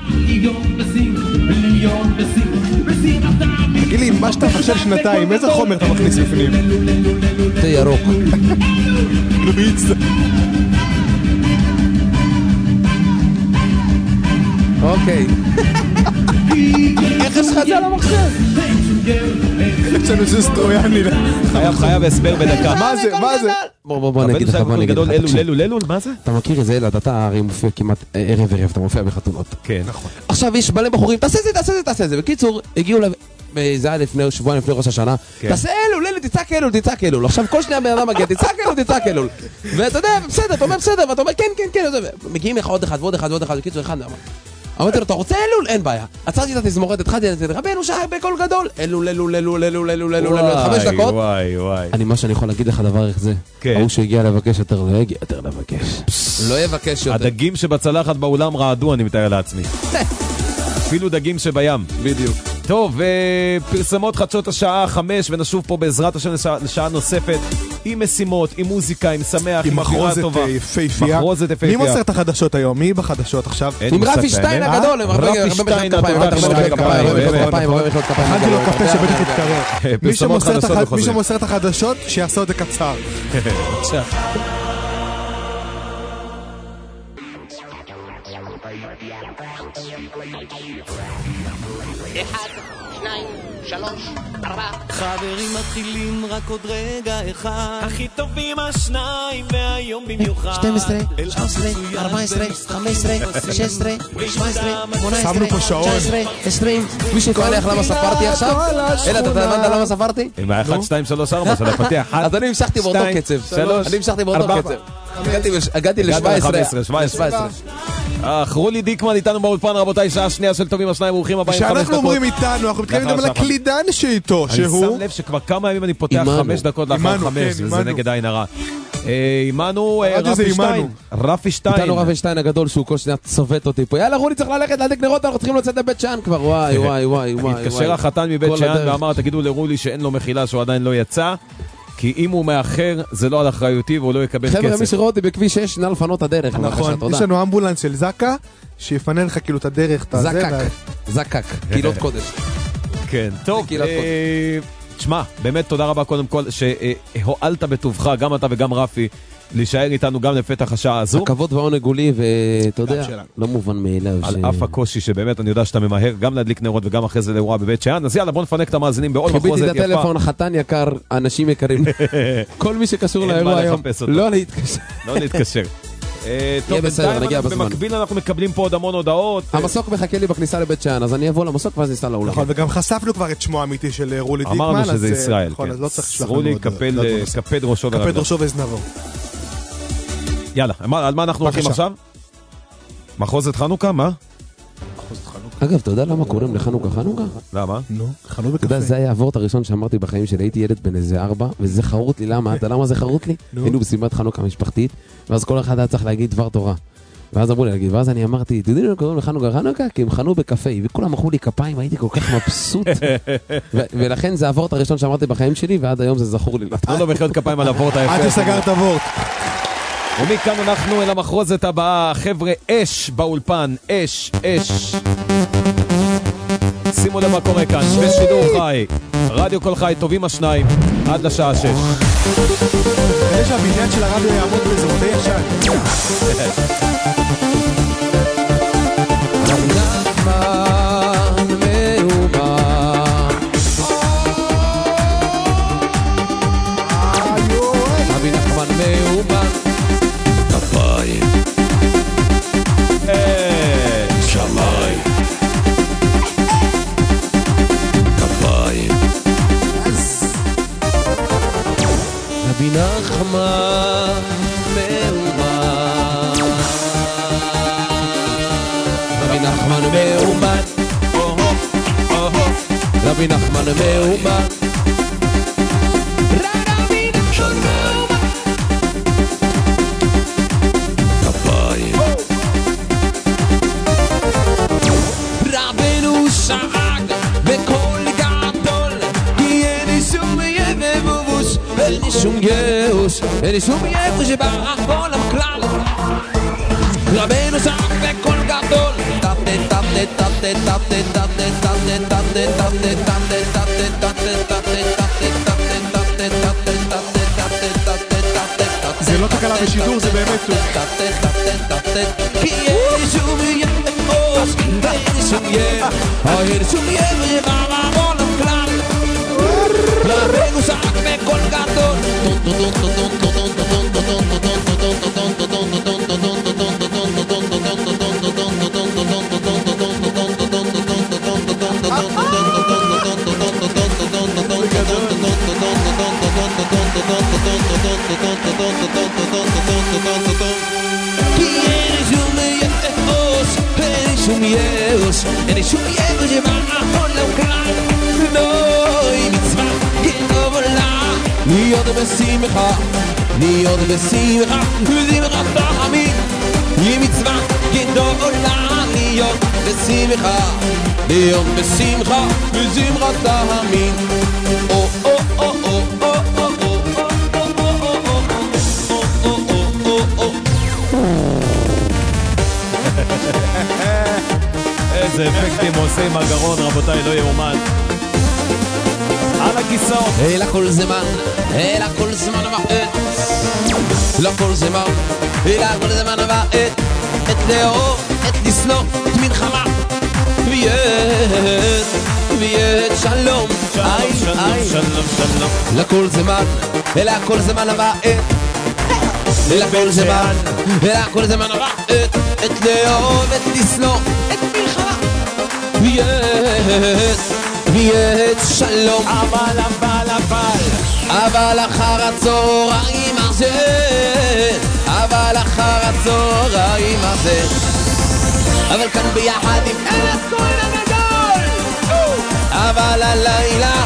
תגיד לי, מה שאתה חושב שנתיים, איזה חומר אתה מכניס לפנים? זה ירוק. גלוביץ. אוקיי. איך יש לך את זה על המחשב? יש לנו סוס טרויאני. חייב הסבר בדקה. מה זה? בוא נגיד לך, אלול, מה זה? אתה מכיר איזה ילד, אתה הרי מופיע כמעט ערב, אתה מופיע בחתונות. כן, נכון. עכשיו יש מלא בחורים, תעשה את זה. בקיצור, הגיעו זה היה לפני שבועיים לפני ראש השנה, תעשה אלול, תצעק אלול. עכשיו כל שנייה בן אדם מגיע, תצעק אלול. ואתה יודע, בסדר, אתה אומר בסדר, ואתה אומר כן. מגיעים לך עוד אחד, בקיצור אחד אמר. אמרתי לו, אתה רוצה אלול? אין בעיה. עצרתי את התזמורת, התחלתי רבנו שי בקול גדול. אלול, 5 דקות. וואי. מה שאני יכול להגיד לך דבר איך זה. הוא שהגיע לבקש יותר לא יגיע יותר לבקש. לא יבקש יותר. הדגים שבצלחת באולם רעדו, אני מתאר לעצמי. אפילו דגים שבים. בדיוק. טוב, פרסמות חדשות השעה 5, ונשוב פה בעזרת השם לשעה נוספת, עם משימות, עם מוזיקה, עם שמח, עם מחרוזת יפהפייה. מי מוסר את החדשות היום? מי בחדשות עכשיו? עם רפי שטיין הגדול. רפי שטיין הגדול. הכנתי לו קפה שבטח יתקרר. מי שמוסר את החדשות, שיעשה את זה קצר. חברים מתחילים רק עוד רגע אחד, הכי טובים השניים והיום במיוחד 12, 13, 14, 15, 16, 17, 18, 19, 20. מישהו קורא לך למה ספרתי עכשיו? אלא אתה הבנת למה ספרתי? עם ה-1, 2, 3, 4 של הפתיח. אז אני המשכתי באותו קצב. הגעתי ל-17. רולי דיקמן איתנו באולפן, רבותיי, שעה שנייה של טובים השניים, ברוכים הבאים. כשאנחנו אומרים איתנו, אנחנו מתכוונים גם לקלידן שאיתו, אני שם לב שכבר כמה ימים אני פותח 5 דקות לאחר 5, וזה נגד עין הרע. אימנו רפי שטיין. איתנו רפי שטיין הגדול שהוא כל שנייה צובט אותי פה. יאללה רולי, צריך ללכת להדליק נרות, אנחנו צריכים לצאת לבית שאן כבר. וואי. התקשר החתן מבית שאן ואמר, תגידו לרולי שאין לו מחילה, שהוא עדיין לא יצא, כי אם הוא מאחר זה לא על אחריותי והוא לא יקבל כסף. חבר'ה, מי שראה אותי בכביש 6 נא לפנות הדרך. נכון, יש לנו אמבולנס של זקה שיפנה לך כאילו את הדרך. זקק, קהילות קודש. כן, טוב, תשמע, באמת תודה רבה קודם כל שהועלת בטובך, גם אתה וגם רפי, להישאר איתנו גם לפתח השעה הזו. הכבוד והעונג הוא לי, ואתה יודע, לא מובן מאליו. על אף הקושי שבאמת אני יודע שאתה ממהר גם להדליק נרות וגם אחרי זה לאירוע בבית שאן, אז יאללה בוא נפנק את המאזינים בעול מחרוזת יפה. חיביתי את הטלפון, חתן יקר, אנשים יקרים. כל מי שקשור לאירוע היום, לא להתקשר. לא להתקשר. טוב, בינתיים במקביל אנחנו מקבלים פה עוד המון הודעות. המסוק מחכה לי בכניסה לבית שאן, אז אני אבוא למסוק ואז ניסע לאולם. נכון, וגם חשפנו כבר את שמו האמיתי של רולי דיקמן. אמרנו שזה ישראל, כן. רולי קפד ראשו וזנבו. יאללה, על מה אנחנו הולכים עכשיו? מחרוזת חנוכה, מה? אגב, אתה יודע למה קוראים לחנוכה חנוכה? למה? נו, חנות בקפה. אתה יודע, זה היה העבורת הראשון שאמרתי בחיים שלי, הייתי ילד בן איזה 4, וזה חרוט לי, למה? אתה למה זה חרוט לי? היינו בסיבת חנוכה משפחתית, ואז כל אחד היה צריך להגיד דבר תורה. ואז אמרו לי להגיד, ואז אני אמרתי, תדעי לי קוראים לחנוכה, כי הם חנו בקפה, וכולם מחאו לי כפיים, הייתי כל כך מבסוט, ולכן זה הוורט הראשון שאמרתי בחיים שלי, ועד היום זה זכור לי. נתנו לו מחיאות כפיים על הוורט היפה. עד שסגרת וורט. ומכאן אנחנו אל המחרוזת הבאה, חבר'ה, אש באולפן, אש. שימו לב מה קורה כאן, בשידור חי, רדיו כל חי, טובים השניים, עד לשעה 6. כדי שהבניין של הרדיו יעמוד בזה, הוא די ישן. רבי נחמן מאומן כפיים שמיים כפיים רבי נחמן מאומן רבי נחמן מאומן רבי נחמן מאומן רבנו שאג בכל גדול כי אין לי שום יבבוש אין לי שום ייאוש אין לי שום ייאוש שברח בעולם כלל רבנו שאג בכל גדול זה לא תקלה בשידור, זה באמת טוב. כי אין לי שום ייאוש אין לי שום ייאוש אין לי שום ייאוש שברח בעולם כלל רבנו שאג בכל גדול אין לי שום ייאוש שבעולם כלל נוי מצווה גדולה להיות בשמחה וזמרת תחמית היא מצווה גדולה להיות בשמחה וזמרת תחמית איזה אפקטים עושה עם הגרון, רבותיי, לא יאומן. על הכיסאות. אלא כל זמן ועת לכל זמן ועת את לאור, את לשנוא, את מלחמה ויית שלום לכל זמן ועת לכל זמן ועת את לאור, את לשנוא, את מלחמה ויית שלום אבל אחר הצהריים הזה אבל כאן ביחד עם אלף כהן הגדול אבל הלילה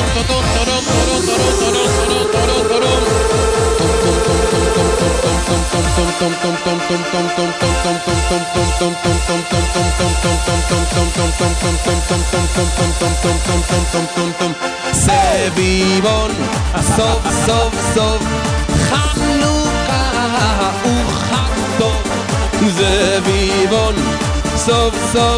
סביבון סוף חנוכה וחג טוב סביבון סוף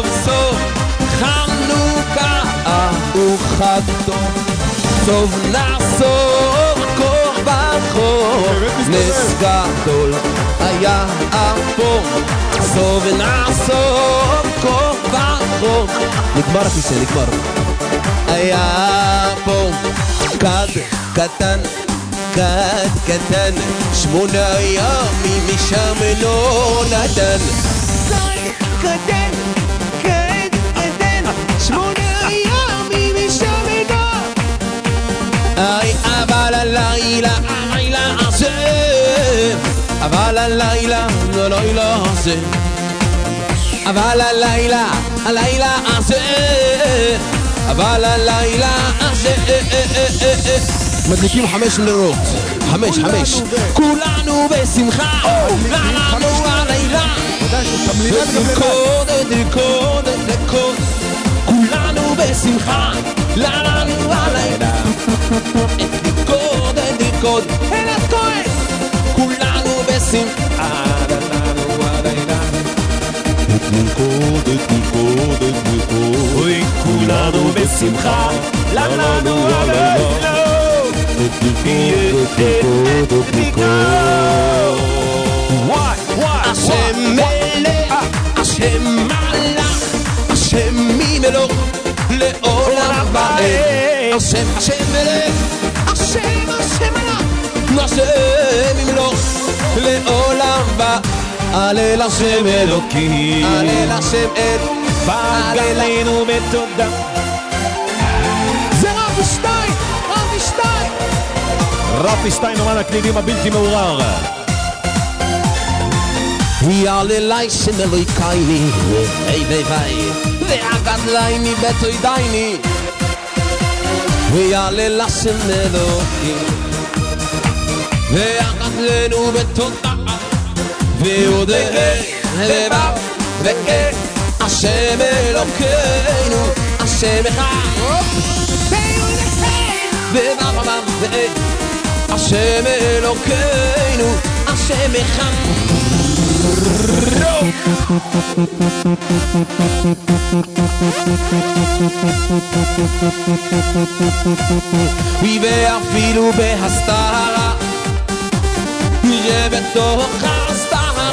חנוכה וחג טוב סוף נעשור קורבן חור נס גדול היה פה סוף נעשור קורבן חור נגמר הכיסא היה פה כד קטן 8 ימים משם לא נתן קטן 8 ימים משם לא אבל הלילה הזה אבל הלילה הזה אבל הלילה הזה אבל הלילה הזה מדליקים 5 נרות 5 כולנו בשמחה לנו הלילה ודאי שתמלינה לרקוד, לרקוד, כולנו בשמחה, לנו הלילה. לרקוד, אלעד כהן, כולנו בשמחה, לנו הלילה. לרקוד, אוי, כולנו בשמחה, לנו הלילה. השם מלך, השם מלך, השם ממלוך לעולם ועד. השם מלך, השם מלך, השם ממלוך לעולם ועד. הלל השם אלוקים, הלל השם בגלינו בתודה. זה רפי שטיין, רפי שטיין, רפי שטיין אומן הקלידים הבלתי מעורר. יעללי שם אלוהיקייני, היי ויי ויי, והגדלייני בתוידייני. ויעללה שם אלוהים, והגדלנו בתודה. ויודעי לבב וכן, השם אלוקינו, השם אחד. ובבבב ואין, השם אלוקינו, השם אחד. ואפילו בהסתרה, שבתוך ההסתרה,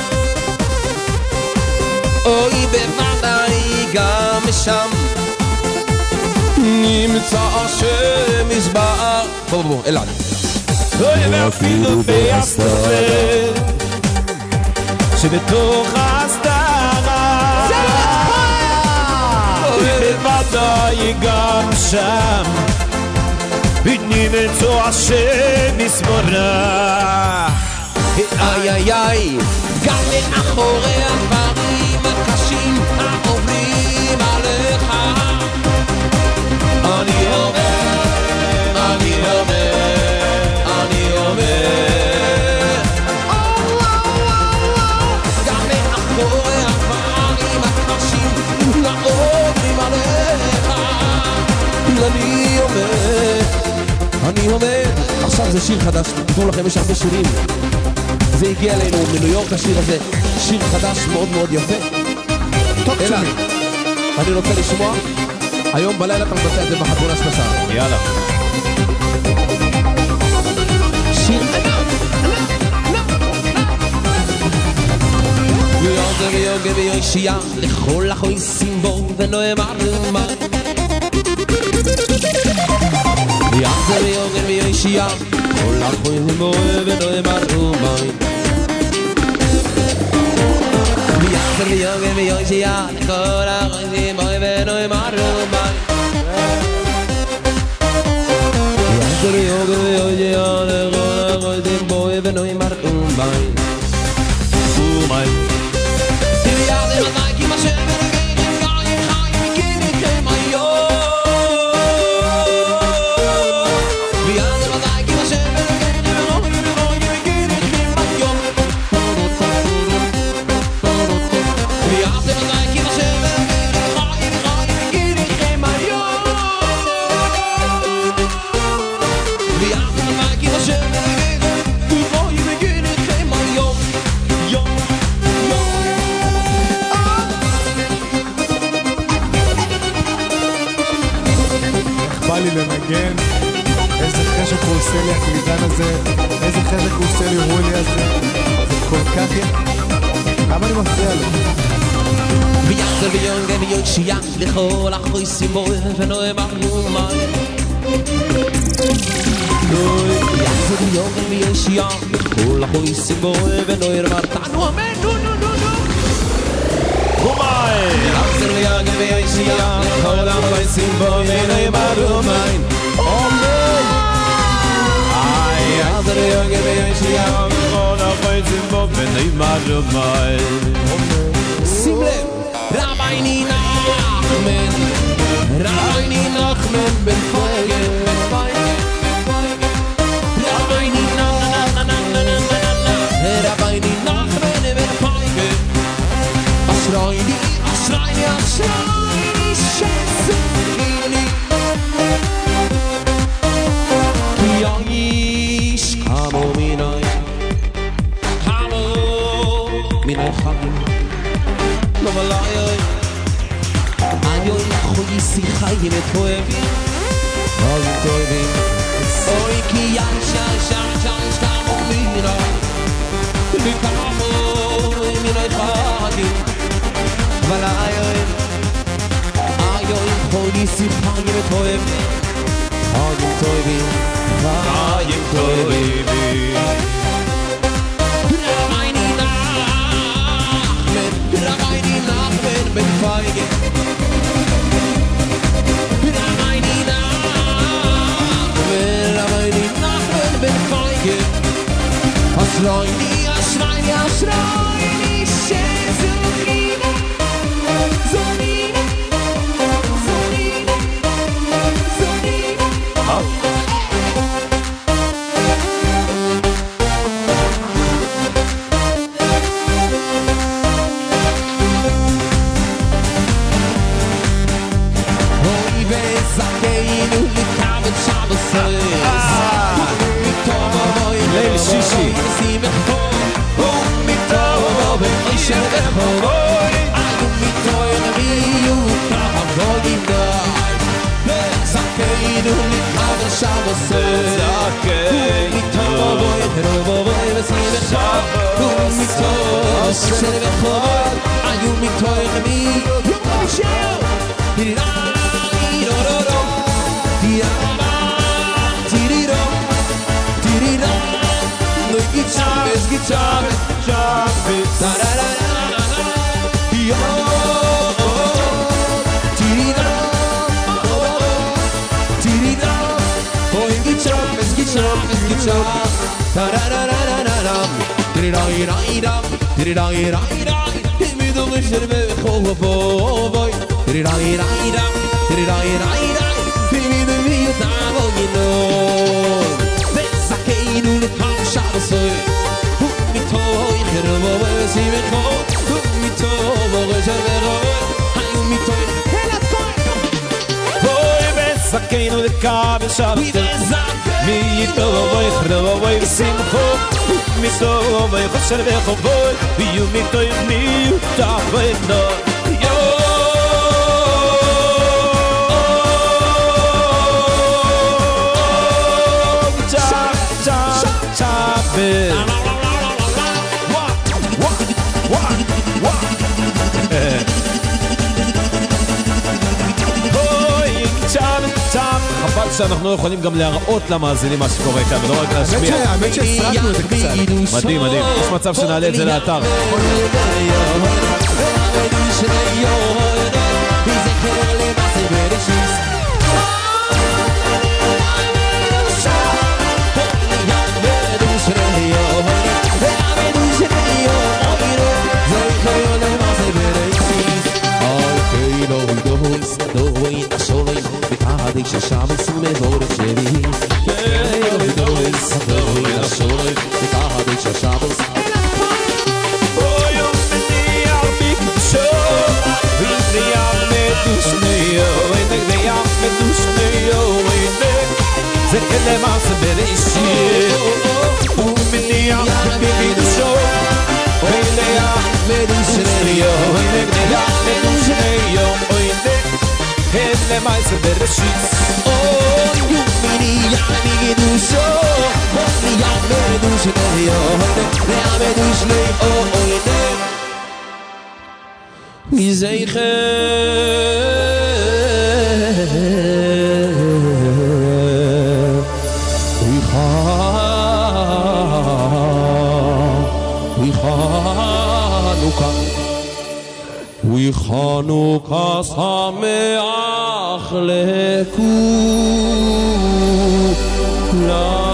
אוי בוודאי גם שם נמצא השם יזבח. בוא אלעד. ואפילו בהסתרה, שבתוך ההסתרה, בוודאי גם שם נמצא השם יזבח. איי איי איי, גם מאחורי הדברים הקשים העוברים עליך, אני אומר, אני אומר, אני אומר, גם מאחורי הדברים הקשים העוברים עליך, אני אומר, אני אומר. עכשיו זה שיר חדש, תתנו לכם, יש הרבה שירים. זה הגיע אלינו מניו יורק השיר הזה, שיר חדש מאוד מאוד יפה. אלעד, אני רוצה לשמוע, היום בלילה אתה מבצע את זה בחתונה של השעה. יאללה. שיר ויוגה ויוגה ויושייה, לכל החויסים בו ונאמר מה. ויוגה ויוגה ויושייה, כל החויסים בו ונאמר מה. ויוגה ויוגה ויושייה, לכל החויסים בו ונאמר מה. ויוגה ויושייה, לכל החויסים בו ונאמר מה. לנגן, איזה חשק הוא עושה לי הקלידן הזה, איזה חשק הוא עושה לי רולי הזה, זה כל כך למה אני מפריע לו? ויחזר ויונגה ויושייה, לכל החויסים בו ונאמר מה. ויחזר ויונגה ויושייה, לכל החויסים בו ונאמר תענו אמן, נו נו נו נו. ויחזר ויונגה ויושייה, לכל החויסים בו ונאמר מה. אמן. ויחזר ויונגה ויושייה, לכל החויסים בו ונאמר מה. שים לב, רבייני נחמן, רבייני נחמן בן פייגן, רבייני נחמן בן פייגן, בחגים אבל היום היום חוי שיחיים את אוהבים חגים טובים אוי כי ישר שתמו מינה לקחו מיני חגים אבל היום חוי שיחיים את אוהבים חגים טובים חגים טובים Ramaini Nachmen ben Feige Ramaini Nachmen ben Feige Ashraini Shezulina Zonina ליל שישי זכינו לקה בשבת מי יטוב בוי חרדו בוי ושמחו מי טוב בוי חושר וחובוי ויהיו מי טוב מי יוטח בנדו חבל שאנחנו לא יכולים גם להראות למאזינים מה שקורה כאן ולא רק להשמיע. האמת שהסרטנו את זה קצת. מדהים, מדהים. יש מצב שנעלה את זה לאתר. ששאבס מבורך שלי ודוי סדוי לשורק ותהדי ששאבס אוי ומניע בקשו ונניע מדושניו ונניע מדושניו זה כאלה מעשה בראשי ומניע בקשו ונניע מדושניו ונניע מדושניו Hele meise bereshit Oh, you mini ya mi gedusho Oh, ya me gedusho yo Ya me gedusho oh, oh, ne Gizeiche וחנוכה שמח לכולם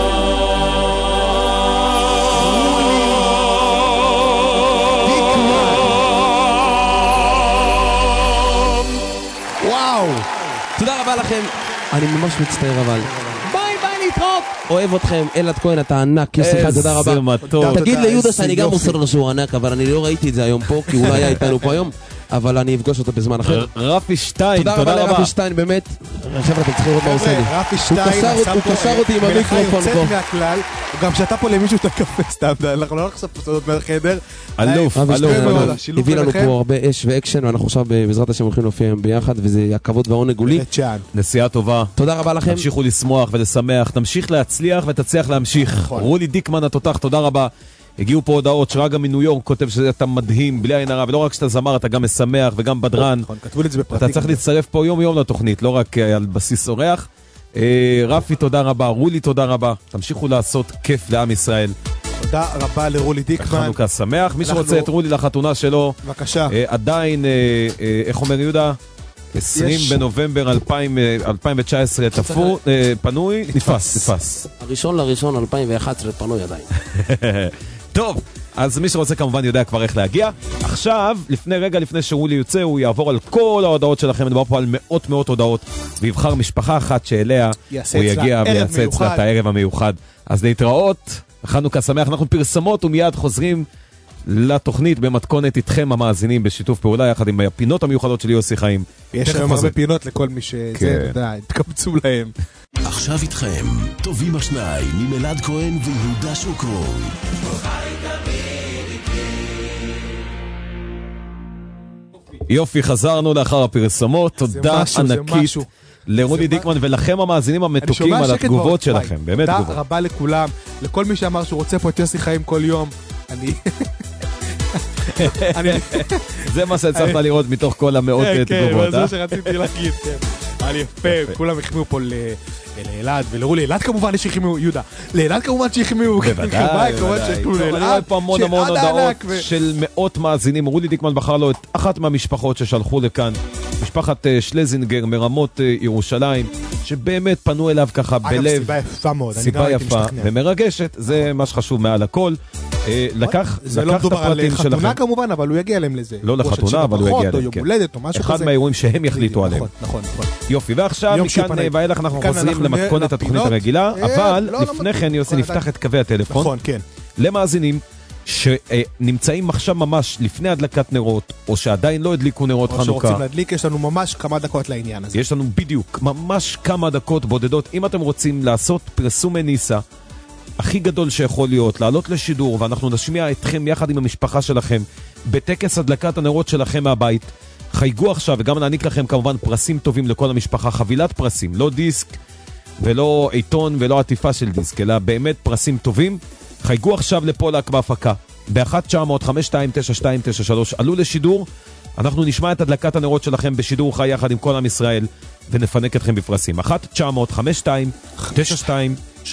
וואו, תודה רבה לכם. אני ממש מצטער אבל ביי להתראות. אוהב אתכם, אלעד כהן אתה ענק, יוסיכה, תודה רבה. תגיד ליהודה שאני גם מוסר לו שהוא ענק, אבל אני לא ראיתי את זה היום פה כי הוא לא היה איתנו פה היום. אבל אני אפגוש אותו בזמן אחר. רפי שטיין, תודה רבה. תודה רבה לרפי שטיין, באמת. חבר'ה, אתם צריכים לראות מה עושה לי. רפי שטיין, הוא קשר אותי עם המיקרופון פה. יוצאת מהכלל, גם שאתה פה למישהו את הקפה סתם, אנחנו לא נחשב פסודות מהחדר. אלוף. הביא לנו פה הרבה אש ואקשן, ואנחנו עכשיו בעזרת השם הולכים להופיע ביחד, וזה הכבוד והעונג לי. נסיעה טובה. תודה רבה לכם. תמשיכו לשמוח ולשמח, תמשיך להצליח ותצליח להמשיך. רולי דיקמן התותח, תודה רבה. הגיעו פה הודעות, שרגא מניו יורק כותב שאתה מדהים, בלי עין הרע, ולא רק שאתה זמר, אתה גם משמח וגם בדרן. כתבו לי את זה בפרטים. אתה צריך להצטרף פה יום יום לתוכנית, לא רק על בסיס אורח. רפי, תודה רבה, רולי, תודה רבה. תמשיכו לעשות כיף לעם ישראל. תודה רבה לרולי דיקמן. חנוכה שמח. מי שרוצה את רולי לחתונה שלו, בבקשה. עדיין, איך אומר יהודה? 20 בנובמבר 2019 פנוי, נפס. 1/1/2011 פנוי עדיין. טוב, אז מי שרוצה כמובן יודע כבר איך להגיע. עכשיו, לפני שרולי יוצא, הוא יעבור על כל ההודעות שלכם, מדבר פה על מאות הודעות, ויבחר משפחה אחת שאליה הוא יגיע ויעשה אצלה את הערב המיוחד. אז להתראות, חנוכה שמח, אנחנו פרסמות ומיד חוזרים לתוכנית במתכונת איתכם המאזינים בשיתוף פעולה יחד עם הפינות המיוחדות של יוסי חיים. יש היום הרבה פינות לכל מי שזה, תודה, תקבצו להם. עכשיו איתכם, טובים השניים עם אלעד כהן ויהודה שוקרון. יופי, חזרנו לאחר הפרסמות, תודה ענקית לרולי דיקמן ולכם המאזינים המתוקים על התגובות שלכם, באמת תגובות. תודה רבה לכולם, לכל מי שאמר שהוא רוצה פה את יוסי חיים כל יום, זה מה שהצלחת לראות מתוך כל המאות תגובות. זה שרציתי להגיד, היה יפה, כולם החמיאו פה לאלעד ולרולי, אלעד כמובן שהחמיאו, יהודה, לאלעד כמובן שהחמיאו, בוודאי, אני רואה פה המון הודעות של מאות מאזינים. רולי דיקמן בחר לו את אחת מהמשפחות ששלחו לכאן, משפחת שלזינגר מרמות ירושלים, שבאמת פנו אליו ככה בלב, סיבה יפה ומרגשת, זה מה שחשוב מעל הכל. לקח זה לא מדובר על חתונה כמובן, אבל הוא יגיע אליהם לזה. לא לחתונה, אבל הוא יגיע אליהם, כן. אחד מהאירועים שהם יחליטו עליהם. נכון. יופי, ועכשיו מכאן ואילך אנחנו חוזרים למתכונת התוכנית הרגילה, אבל לפני כן יוסי נפתח את קווי הטלפון למאזינים שנמצאים עכשיו ממש לפני הדלקת נרות, או שעדיין לא הדליקו נרות חנוכה. או שרוצים להדליק, יש לנו ממש כמה דקות לעניין הזה. יש לנו בדיוק, ממש כמה דקות בודדות. אם אתם רוצים לעשות פרסום מניסה, הכי גדול שיכול להיות, לעלות לשידור, ואנחנו נשמיע אתכם יחד עם המשפחה שלכם, בטקס הדלקת הנרות שלכם מהבית, חייגו עכשיו, וגם נעניק לכם כמובן פרסים טובים לכל המשפחה, חבילת פרסים, לא דיסק, ולא עיתון, ולא עטיפה של דיסק, אלא באמת פרסים טובים. חייגו עכשיו לפולק בהפקה, ב-1-900-529293, עלו לשידור, אנחנו נשמע את הדלקת הנרות שלכם בשידור חי יחד עם כל עם ישראל, ונפנק אתכם בפרסים. 1-900-529293, 1-900-529293.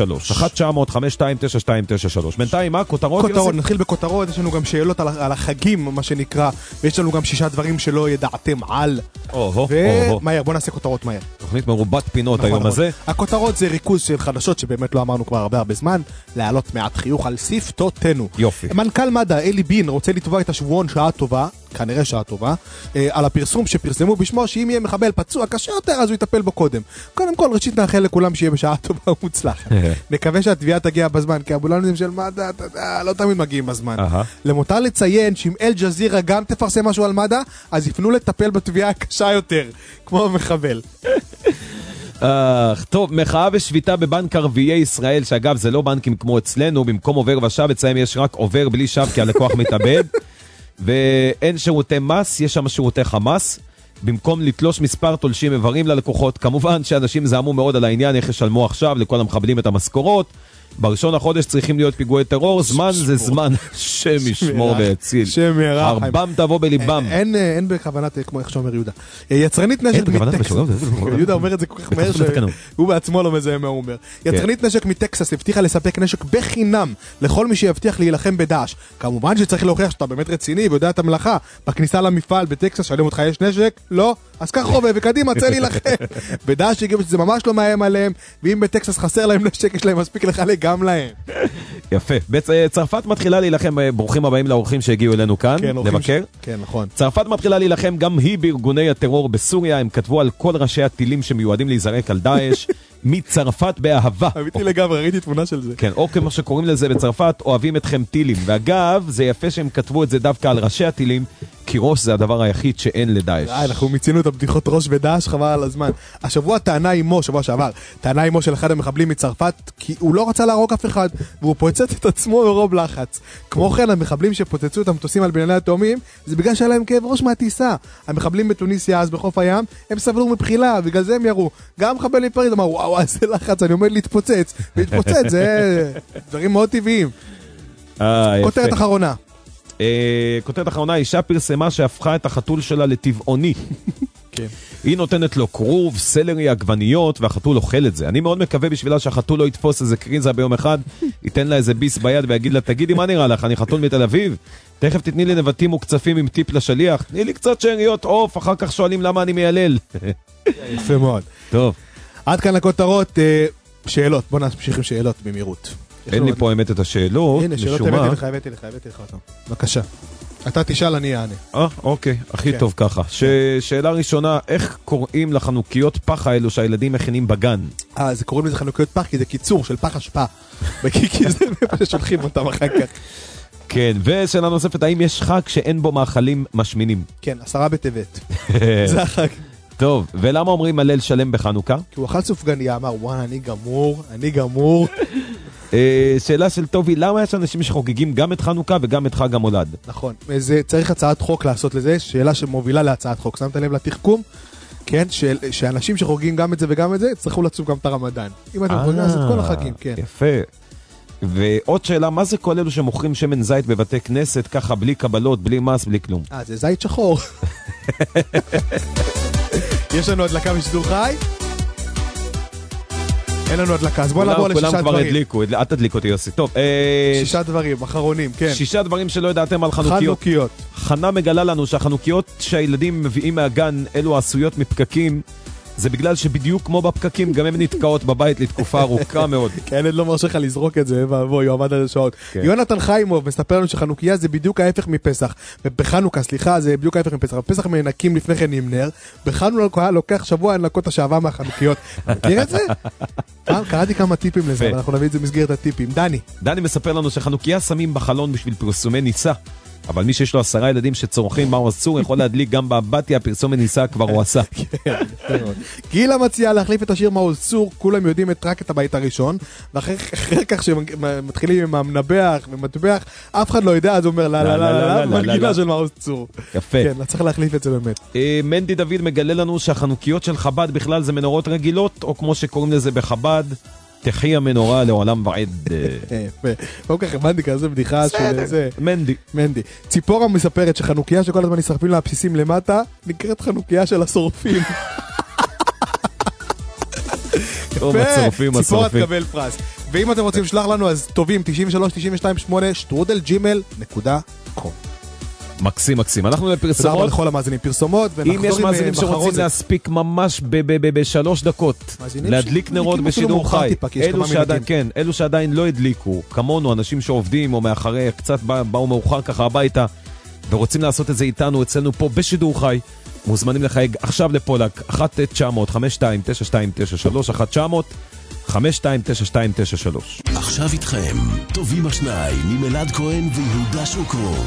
בינתיים, מה? כותרות? נתחיל בכותרות, יש לנו גם שאלות על החגים, מה שנקרא, ויש לנו גם 6 דברים שלא ידעתם על. ומהר, בוא נעשה כותרות מהר. תוכנית מרובת פינות היום הזה. הכותרות זה ריכוז של חדשות שבאמת לא אמרנו כבר הרבה זמן, להעלות מעט חיוך על שפתותינו. יופי. מנכ"ל מד"א, אלי בין, רוצה לתבוע את השבועון שעה טובה, כנראה שעה טובה, על הפרסום שפרסמו בשמו, שאם יהיה מחבל פצוע קשה יותר, אז הוא יטפל בו קודם. קודם כל, ראשית נאחל לכולם שיהיה בשעה טובה ומוצלחת. נקווה שהתביעה תגיע בזמן, כי האמבולנסים של מד"א, לא תמיד מגיעים בזמן. למותר לציין שאם אל ג'זירה גם תפרסם משהו על מד"א, אז יפנו לטפל בתביעה הקשה יותר, כמו המחבל. טוב, מחאה ושביתה בבנק ערביי ישראל, שאגב זה לא בנקים כמו אצלנו, במקום עובר ושב אצלם יש רק עובר בלי שב כי הלקוח מתאבד, ואין שירותי מס, יש שם שירותי חמאס, במקום לתלוש מספר תולשים איברים ללקוחות. כמובן שאנשים זעמו מאוד על העניין, איך ישלמו עכשיו לכל המחבלים את המשכורות, בראשון החודש צריכים להיות פיגועי טרור, זמן זה זמן, שם ישמור והציל, ארבם תבוא בליבם. אין בכוונת, כמו איך שאומר יהודה. יצרנית נשק מטקסס, יהודה אומר את זה כל כך מהר שהוא בעצמו לא מזהה מה הוא אומר. יצרנית נשק מטקסס הבטיחה לספק נשק בחינם לכל מי שיבטיח להילחם בדאעש. כמובן שצריך להוכיח שאתה באמת רציני ויודע את המלאכה. בכניסה למפעל בטקסס שואלים אותך יש נשק? לא? אז כך חובה וקדימה צא להילחם. בדאעש הגיעו שזה ממש לא מאיים עליהם, ואם בטקסס חסר להם נשק יש להם מספיק לחלק גם להם. יפה. צרפת מתחילה להילחם, ברוכים הבאים לאורחים שהגיעו אלינו כאן, לבקר. כן, נכון. צרפת מתחילה להילחם גם היא בארגוני הטרור בסוריה, הם כתבו על כל ראשי הטילים שמיועדים להיזרק על דאעש, מצרפת באהבה. אמיתי לגמרי, ראיתי תמונה של זה. כן, או כמו שקוראים לזה בצרפת, אוהבים אתכם טילים. ואגב, זה יפה שהם כתבו את זה דווקא על ראשי הטילים, כי ראש זה הדבר היחיד שאין לדאעש. אנחנו מיצינו את הבדיחות ראש ודאעש, חבל על הזמן. השבוע שבוע שעבר, טענה אימו של אחד המחבלים מצרפת, כי הוא לא רצה להרוג אף אחד, והוא פוצץ את עצמו ברוב לחץ. כמו כן, המחבלים שפוצצו את המטוסים על בנייני התאומים, זה בגלל שהיה להם כאב ראש מהטיסה. המחבלים בתוניסיה אז בחוף הים, הם סבלו מבחילה, בגלל זה הם ירו. גם מחבל מפריז אמר, וואו, איזה לחץ, אני עומד להתפוצץ. להתפוצץ, זה דברים מאוד טבעיים. כותרת אחרונה. כותרת אחרונה, אישה פרסמה שהפכה את החתול שלה לטבעוני. כן. היא נותנת לו כרוב, סלרי, עגבניות, והחתול אוכל את זה. אני מאוד מקווה בשבילה שהחתול לא יתפוס איזה קריזה ביום אחד, ייתן לה איזה ביס ביד ויגיד לה, תגידי מה נראה לך, אני חתול מתל אביב? תכף תתני לי נבטים וקצפים עם טיפ לשליח, תני לי קצת שאריות עוף, אחר כך שואלים למה אני מיילל. יפה מאוד. טוב. עד כאן הכותרות, שאלות, בוא נמשיך עם שאלות במהירות. אין לי פה האמת את השאלות. הנה, שאלות הבאתי לך אותם. בבקשה. אתה תשאל, אני אענה. אוקיי, הכי טוב ככה. שאלה ראשונה, איך קוראים לחנוכיות פח האלו שהילדים מכינים בגן? זה קוראים לזה חנוכיות פח, כי זה קיצור של פח אשפה. כי זה ששולחים אותם אחר כך. כן, ושאלה נוספת, האם יש חג שאין בו מאכלים משמינים? כן, 10 בטבת. זה החג. טוב, ולמה אומרים הלל שלם בחנוכה? כי הוא אכל סופגניה, אמר, וואי, אני גמור. שאלה של טובי, למה יש אנשים שחוגגים גם את חנוכה וגם את חג המולד? נכון, צריך הצעת חוק לעשות לזה, שאלה שמובילה להצעת חוק. שמת לב לתחכום? כן, שאנשים שחוגגים גם את זה וגם את זה, צריכו לצום גם את הרמדאן. אם אתם חוגגים, אז את כל החגים, כן. יפה. ועוד שאלה, מה זה כל אלו שמוכרים שמן זית בבתי כנסת, ככה בלי קבלות, בלי מס, בלי כלום? זה זית שחור. יש לנו הדלקה בשידור חי? אין לנו הדלקה, אז בוא נעבור ל6 דברים. כולם כבר הדליקו, אל תדליק אותי יוסי. טוב, 6 דברים, אחרונים, כן. 6 דברים שלא ידעתם על חנוכיות. חנה מגלה לנו שהחנוכיות שהילדים מביאים מהגן, אלו עשויות מפקקים, זה בגלל שבדיוק כמו בפקקים, גם הן נתקעות בבית לתקופה ארוכה מאוד. כן, אני לא מרשה לך לזרוק את זה, ואבוי, הוא עמד על השעות. יונתן חיימוב מספר לנו שחנוכיה זה בדיוק ההפך מפסח. בחנוכה, סליחה, זה בדיוק ההפך מפסח. בפסח מנקים לפני כן עם נר, בחנוכה לוקח שבוע לנקות השעבה מהחנוכיות. מכיר את זה? קראתי כמה טיפים לזה, אבל אנחנו נביא את זה במסגרת הטיפים. דני מספר לנו שחנוכיה שמים בחלון בשביל פרסומי ניסה. אבל מי שיש לו 10 ילדים שצורכים מה הוא אסור, יכול להדליק גם באבטיה, פרסום ניסה כבר הוא עשה. גילה מציעה להחליף את השיר מה הוא אסור, כולם יודעים רק את הבית הראשון, ואחר כך שמתחילים עם המנבח ומטבח, אף אחד לא יודע, אז הוא אומר לא, לא, לא, לא, מנגינה של מה הוא אסור. יפה. כן, צריך להחליף את זה באמת. מנדי דוד מגלה לנו שהחנוכיות של חב"ד בכלל זה מנורות רגילות, או כמו שקוראים לזה בחב"ד, תחי המנורה לעולם ועד. כל כך הבנתי כזה בדיחה של זה. מנדי. ציפורה מספרת שחנוכיה שכל הזמן נשרפים לה הבסיסים למטה, נקראת חנוכיה של השורפים. ציפורה תקבל פרס. ואם אתם רוצים לשלוח לנו, אז טובים 93-92-8 מקסים. אנחנו לפרסומות. תודה רבה לכל המאזינים פרסומות. אם יש מאזינים שרוצים להספיק ממש ב3 דקות, להדליק נרות בשידור חי. אלו שעדיין לא הדליקו, כמונו, אנשים שעובדים או מאחרי, קצת באו מאוחר ככה הביתה, ורוצים לעשות את זה איתנו, אצלנו פה בשידור חי, מוזמנים לחייג עכשיו לפולק, 1-900-529293, 1-900-529293. עכשיו איתכם, טובים השניים, עם אלעד כהן ויהודה שוקרון.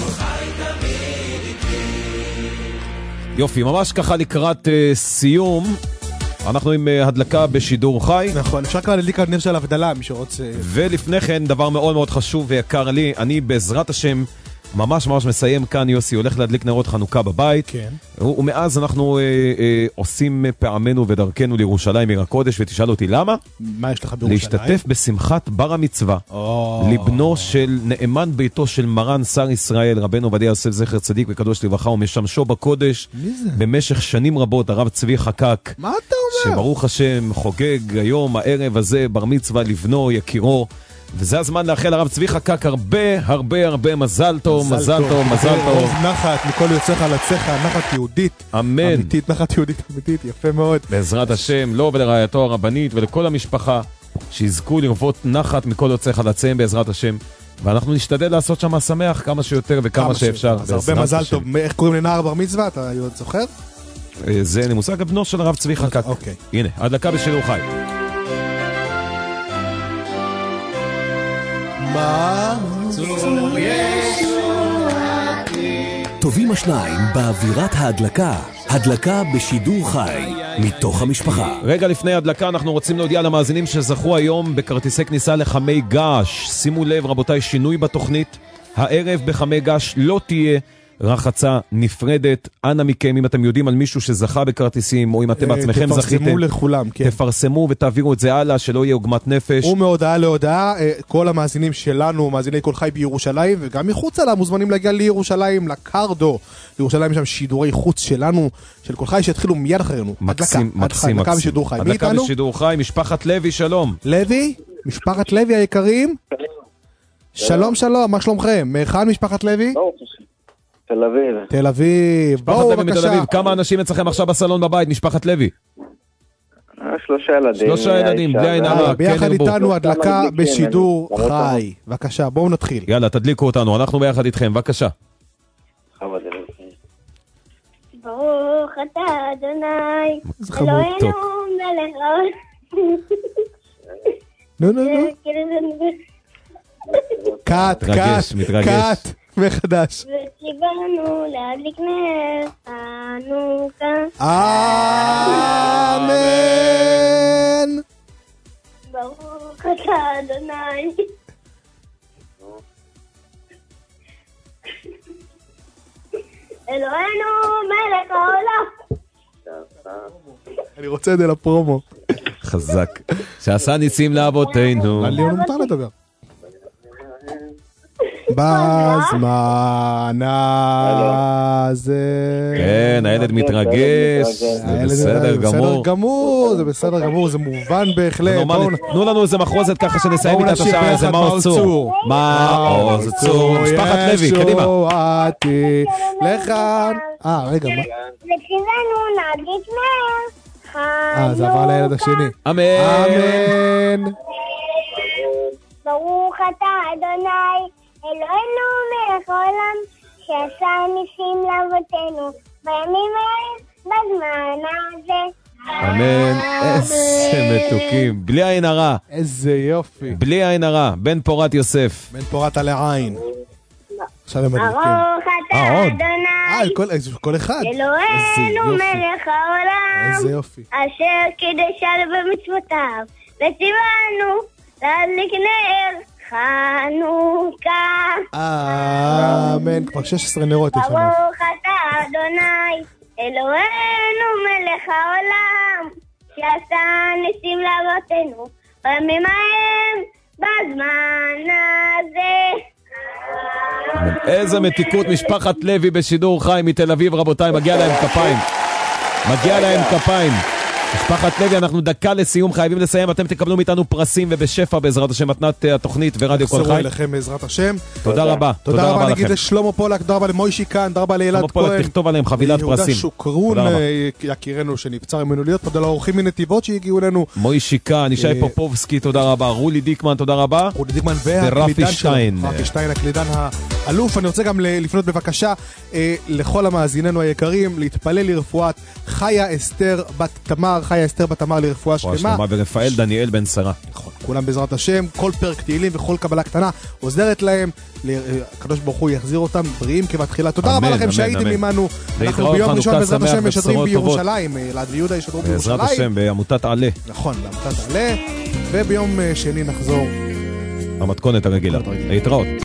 יופי, ממש ככה לקראת סיום, אנחנו עם הדלקה בשידור חי. נכון, אפשר כבר להדליק נר של הבדלה, מי שרוצה. ולפני כן, דבר מאוד מאוד חשוב ויקר לי, אני בעזרת השם, ממש מסיים כאן, יוסי, הולך להדליק נרות חנוכה בבית. כן. ומאז אנחנו עושים פעמנו ודרכנו לירושלים עיר הקודש, ותשאל אותי למה? מה יש לך בירושלים? להשתתף בשמחת בר המצווה, לבנו של נאמן ביתו של מרן שר ישראל, רבנו עובדיה יוסף זכר צדיק וקדוש לברכה, ומשמשו בקודש במשך שנים רבות, הרב צבי חקק. מה אתה אומר? שברוך השם חוגג היום, הערב הזה, בר מצווה לבנו, יקירו. וזה הזמן לאחל הרב צבי חקק הרבה מזל טוב. רוב נחת מכל יוצאך לצאך, נחת יהודית. אמן. אמיתית, נחת יהודית אמיתית, יפה מאוד. בעזרת השם, לו ולרעייתו הרבנית ולכל המשפחה, שיזכו לרבות נחת מכל יוצאך לצאם בעזרת השם. ואנחנו נשתדל לעשות שם שמח כמה שיותר וכמה שאפשר. אז הרבה מזל טוב. איך קוראים לנער בר מצווה? אתה זוכר? זה מושג הבנו של הרב צבי חקק. הנה, הדלקה בשידור חי. צור ישועתי טובים השניים באווירת ההדלקה. הדלקה בשידור חי, מתוך המשפחה. רגע לפני הדלקה אנחנו רוצים להודיע למאזינים שזכו היום בכרטיסי כניסה לחמי געש. שימו לב רבותיי, שינוי בתוכנית. הערב בחמי געש לא תהיה רחצה נפרדת. אנא מכם, אם אתם יודעים על מישהו שזכה בכרטיסים, או אם אתם בעצמכם זכיתם, תפרסמו לכולם, כן. תפרסמו ותעבירו את זה הלאה, שלא יהיה עוגמת נפש. ומהודעה להודעה, כל המאזינים שלנו, מאזיני כל חי בירושלים, וגם מחוץ לה, מוזמנים להגיע לירושלים, לקרדו. לירושלים שם שידורי חוץ שלנו, של כל חי, שהתחילו מיד אחרינו. מקסים, מקסים. הדלקה בשידור חי. מי איתנו? הדלקה בשידור חי, משפחת לוי, שלום. לוי? משפחת לוי היקרים? שלום, שלום, מה שלומכם? מהיכן משפחת לוי? תל אביב. תל אביב. בואו בבקשה. כמה אנשים אצלכם עכשיו בסלון בבית, משפחת לוי? 3 ילדים. 3 ילדים, בלי עין הרע. ביחד איתנו הדלקה בשידור חי. בבקשה, בואו נתחיל. יאללה, תדליקו אותנו, אנחנו ביחד איתכם, בבקשה. ברוך אתה אדוני, אלוהינו מלך העולם. נו. קאט, מחדש. וציוונו להדליק נר חנוכה. אמן. ברוך אתה אדוני. אלוהינו מלך העולם. אני רוצה את זה לפרומו. חזק. שעשה ניסים לאבותינו. על ליאון מותר לדבר. בזמן הזה. כן, הילד מתרגש. זה בסדר גמור. זה בסדר גמור, זה מובן בהחלט. תנו לנו איזה מחרוזת ככה שנסיים איתה את השעה. איזה מעוז צור. מעוז צור. משפחת לוי, קדימה. לכאן. רגע, מה? וציוונו להדליק נר חנוכה. זה עבר לילד השני. אמן. ברוך אתה אדוני אלוהינו מלך העולם שעשה ניסים לאבותינו בימים ההם בזמן הזה. אמן. איזה מתוקים, בלי עין הרע. איזה יופי. בלי עין הרע. בן פורת יוסף. בן פורת עלי עין. עכשיו הם מדליקים. ברוך אתה אדוני כל אחד. אלוהינו מלך העולם איזה יופי. אשר קידשנו במצוותיו וציוונו להדליק נר חנוכה. אמן. כבר 16 נרות יש לנו. ברוך אתה אדוני אלוהינו מלך העולם שעשה ניסים לאבותינו בימים ההם בזמן הזה. איזה מתיקות. משפחת לוי בשידור חי מתל אביב, רבותיי, מגיע להם כפיים. מגיע להם כפיים. משפחת לוי, אנחנו דקה לסיום, חייבים לסיים. אתם תקבלו מאיתנו פרסים ובשפע בעזרת השם, מתנת התוכנית ורדיו כל חי. תחזרו אליכם בעזרת השם. תודה רבה. תודה רבה נגיד לשלמה פולק, תודה רבה למוישי כאן, תודה רבה לאלעד כהן. שלמה פולק תכתוב עליהם חבילת פרסים. יהודה שוקרון, יקירנו שנבצר ממנו להיות. תודה לאורחים מנתיבות שהגיעו אלינו. מוישי כאן, ישי פופובסקי, תודה רבה. רולי דיקמן, תודה רבה. רולי דיקמן ורפי שטיין. רפי שטיין, הקלידן האלוף. אני רוצה גם לפנות בבקשה לכל המאזיננו היקרים, להתפלל לרפואת חיה אסתר בת תמר, לרפואה שלמה. ורפאל דניאל בן שרה. נכון, כולם בעזרת השם, כל פרק תהילים וכל קבלה קטנה עוזרת להם, הקדוש ברוך הוא יחזיר אותם בריאים כבתחילה. תודה רבה לכם שהייתם עימנו. אנחנו ביום ראשון בעזרת השם משדרים בירושלים, אלעד ויהודה ישדרו בירושלים. בעזרת השם בעמותת עלה. נכון, בעמותת עלה, וביום שני נחזור המתכונת הרגילה. להתראות.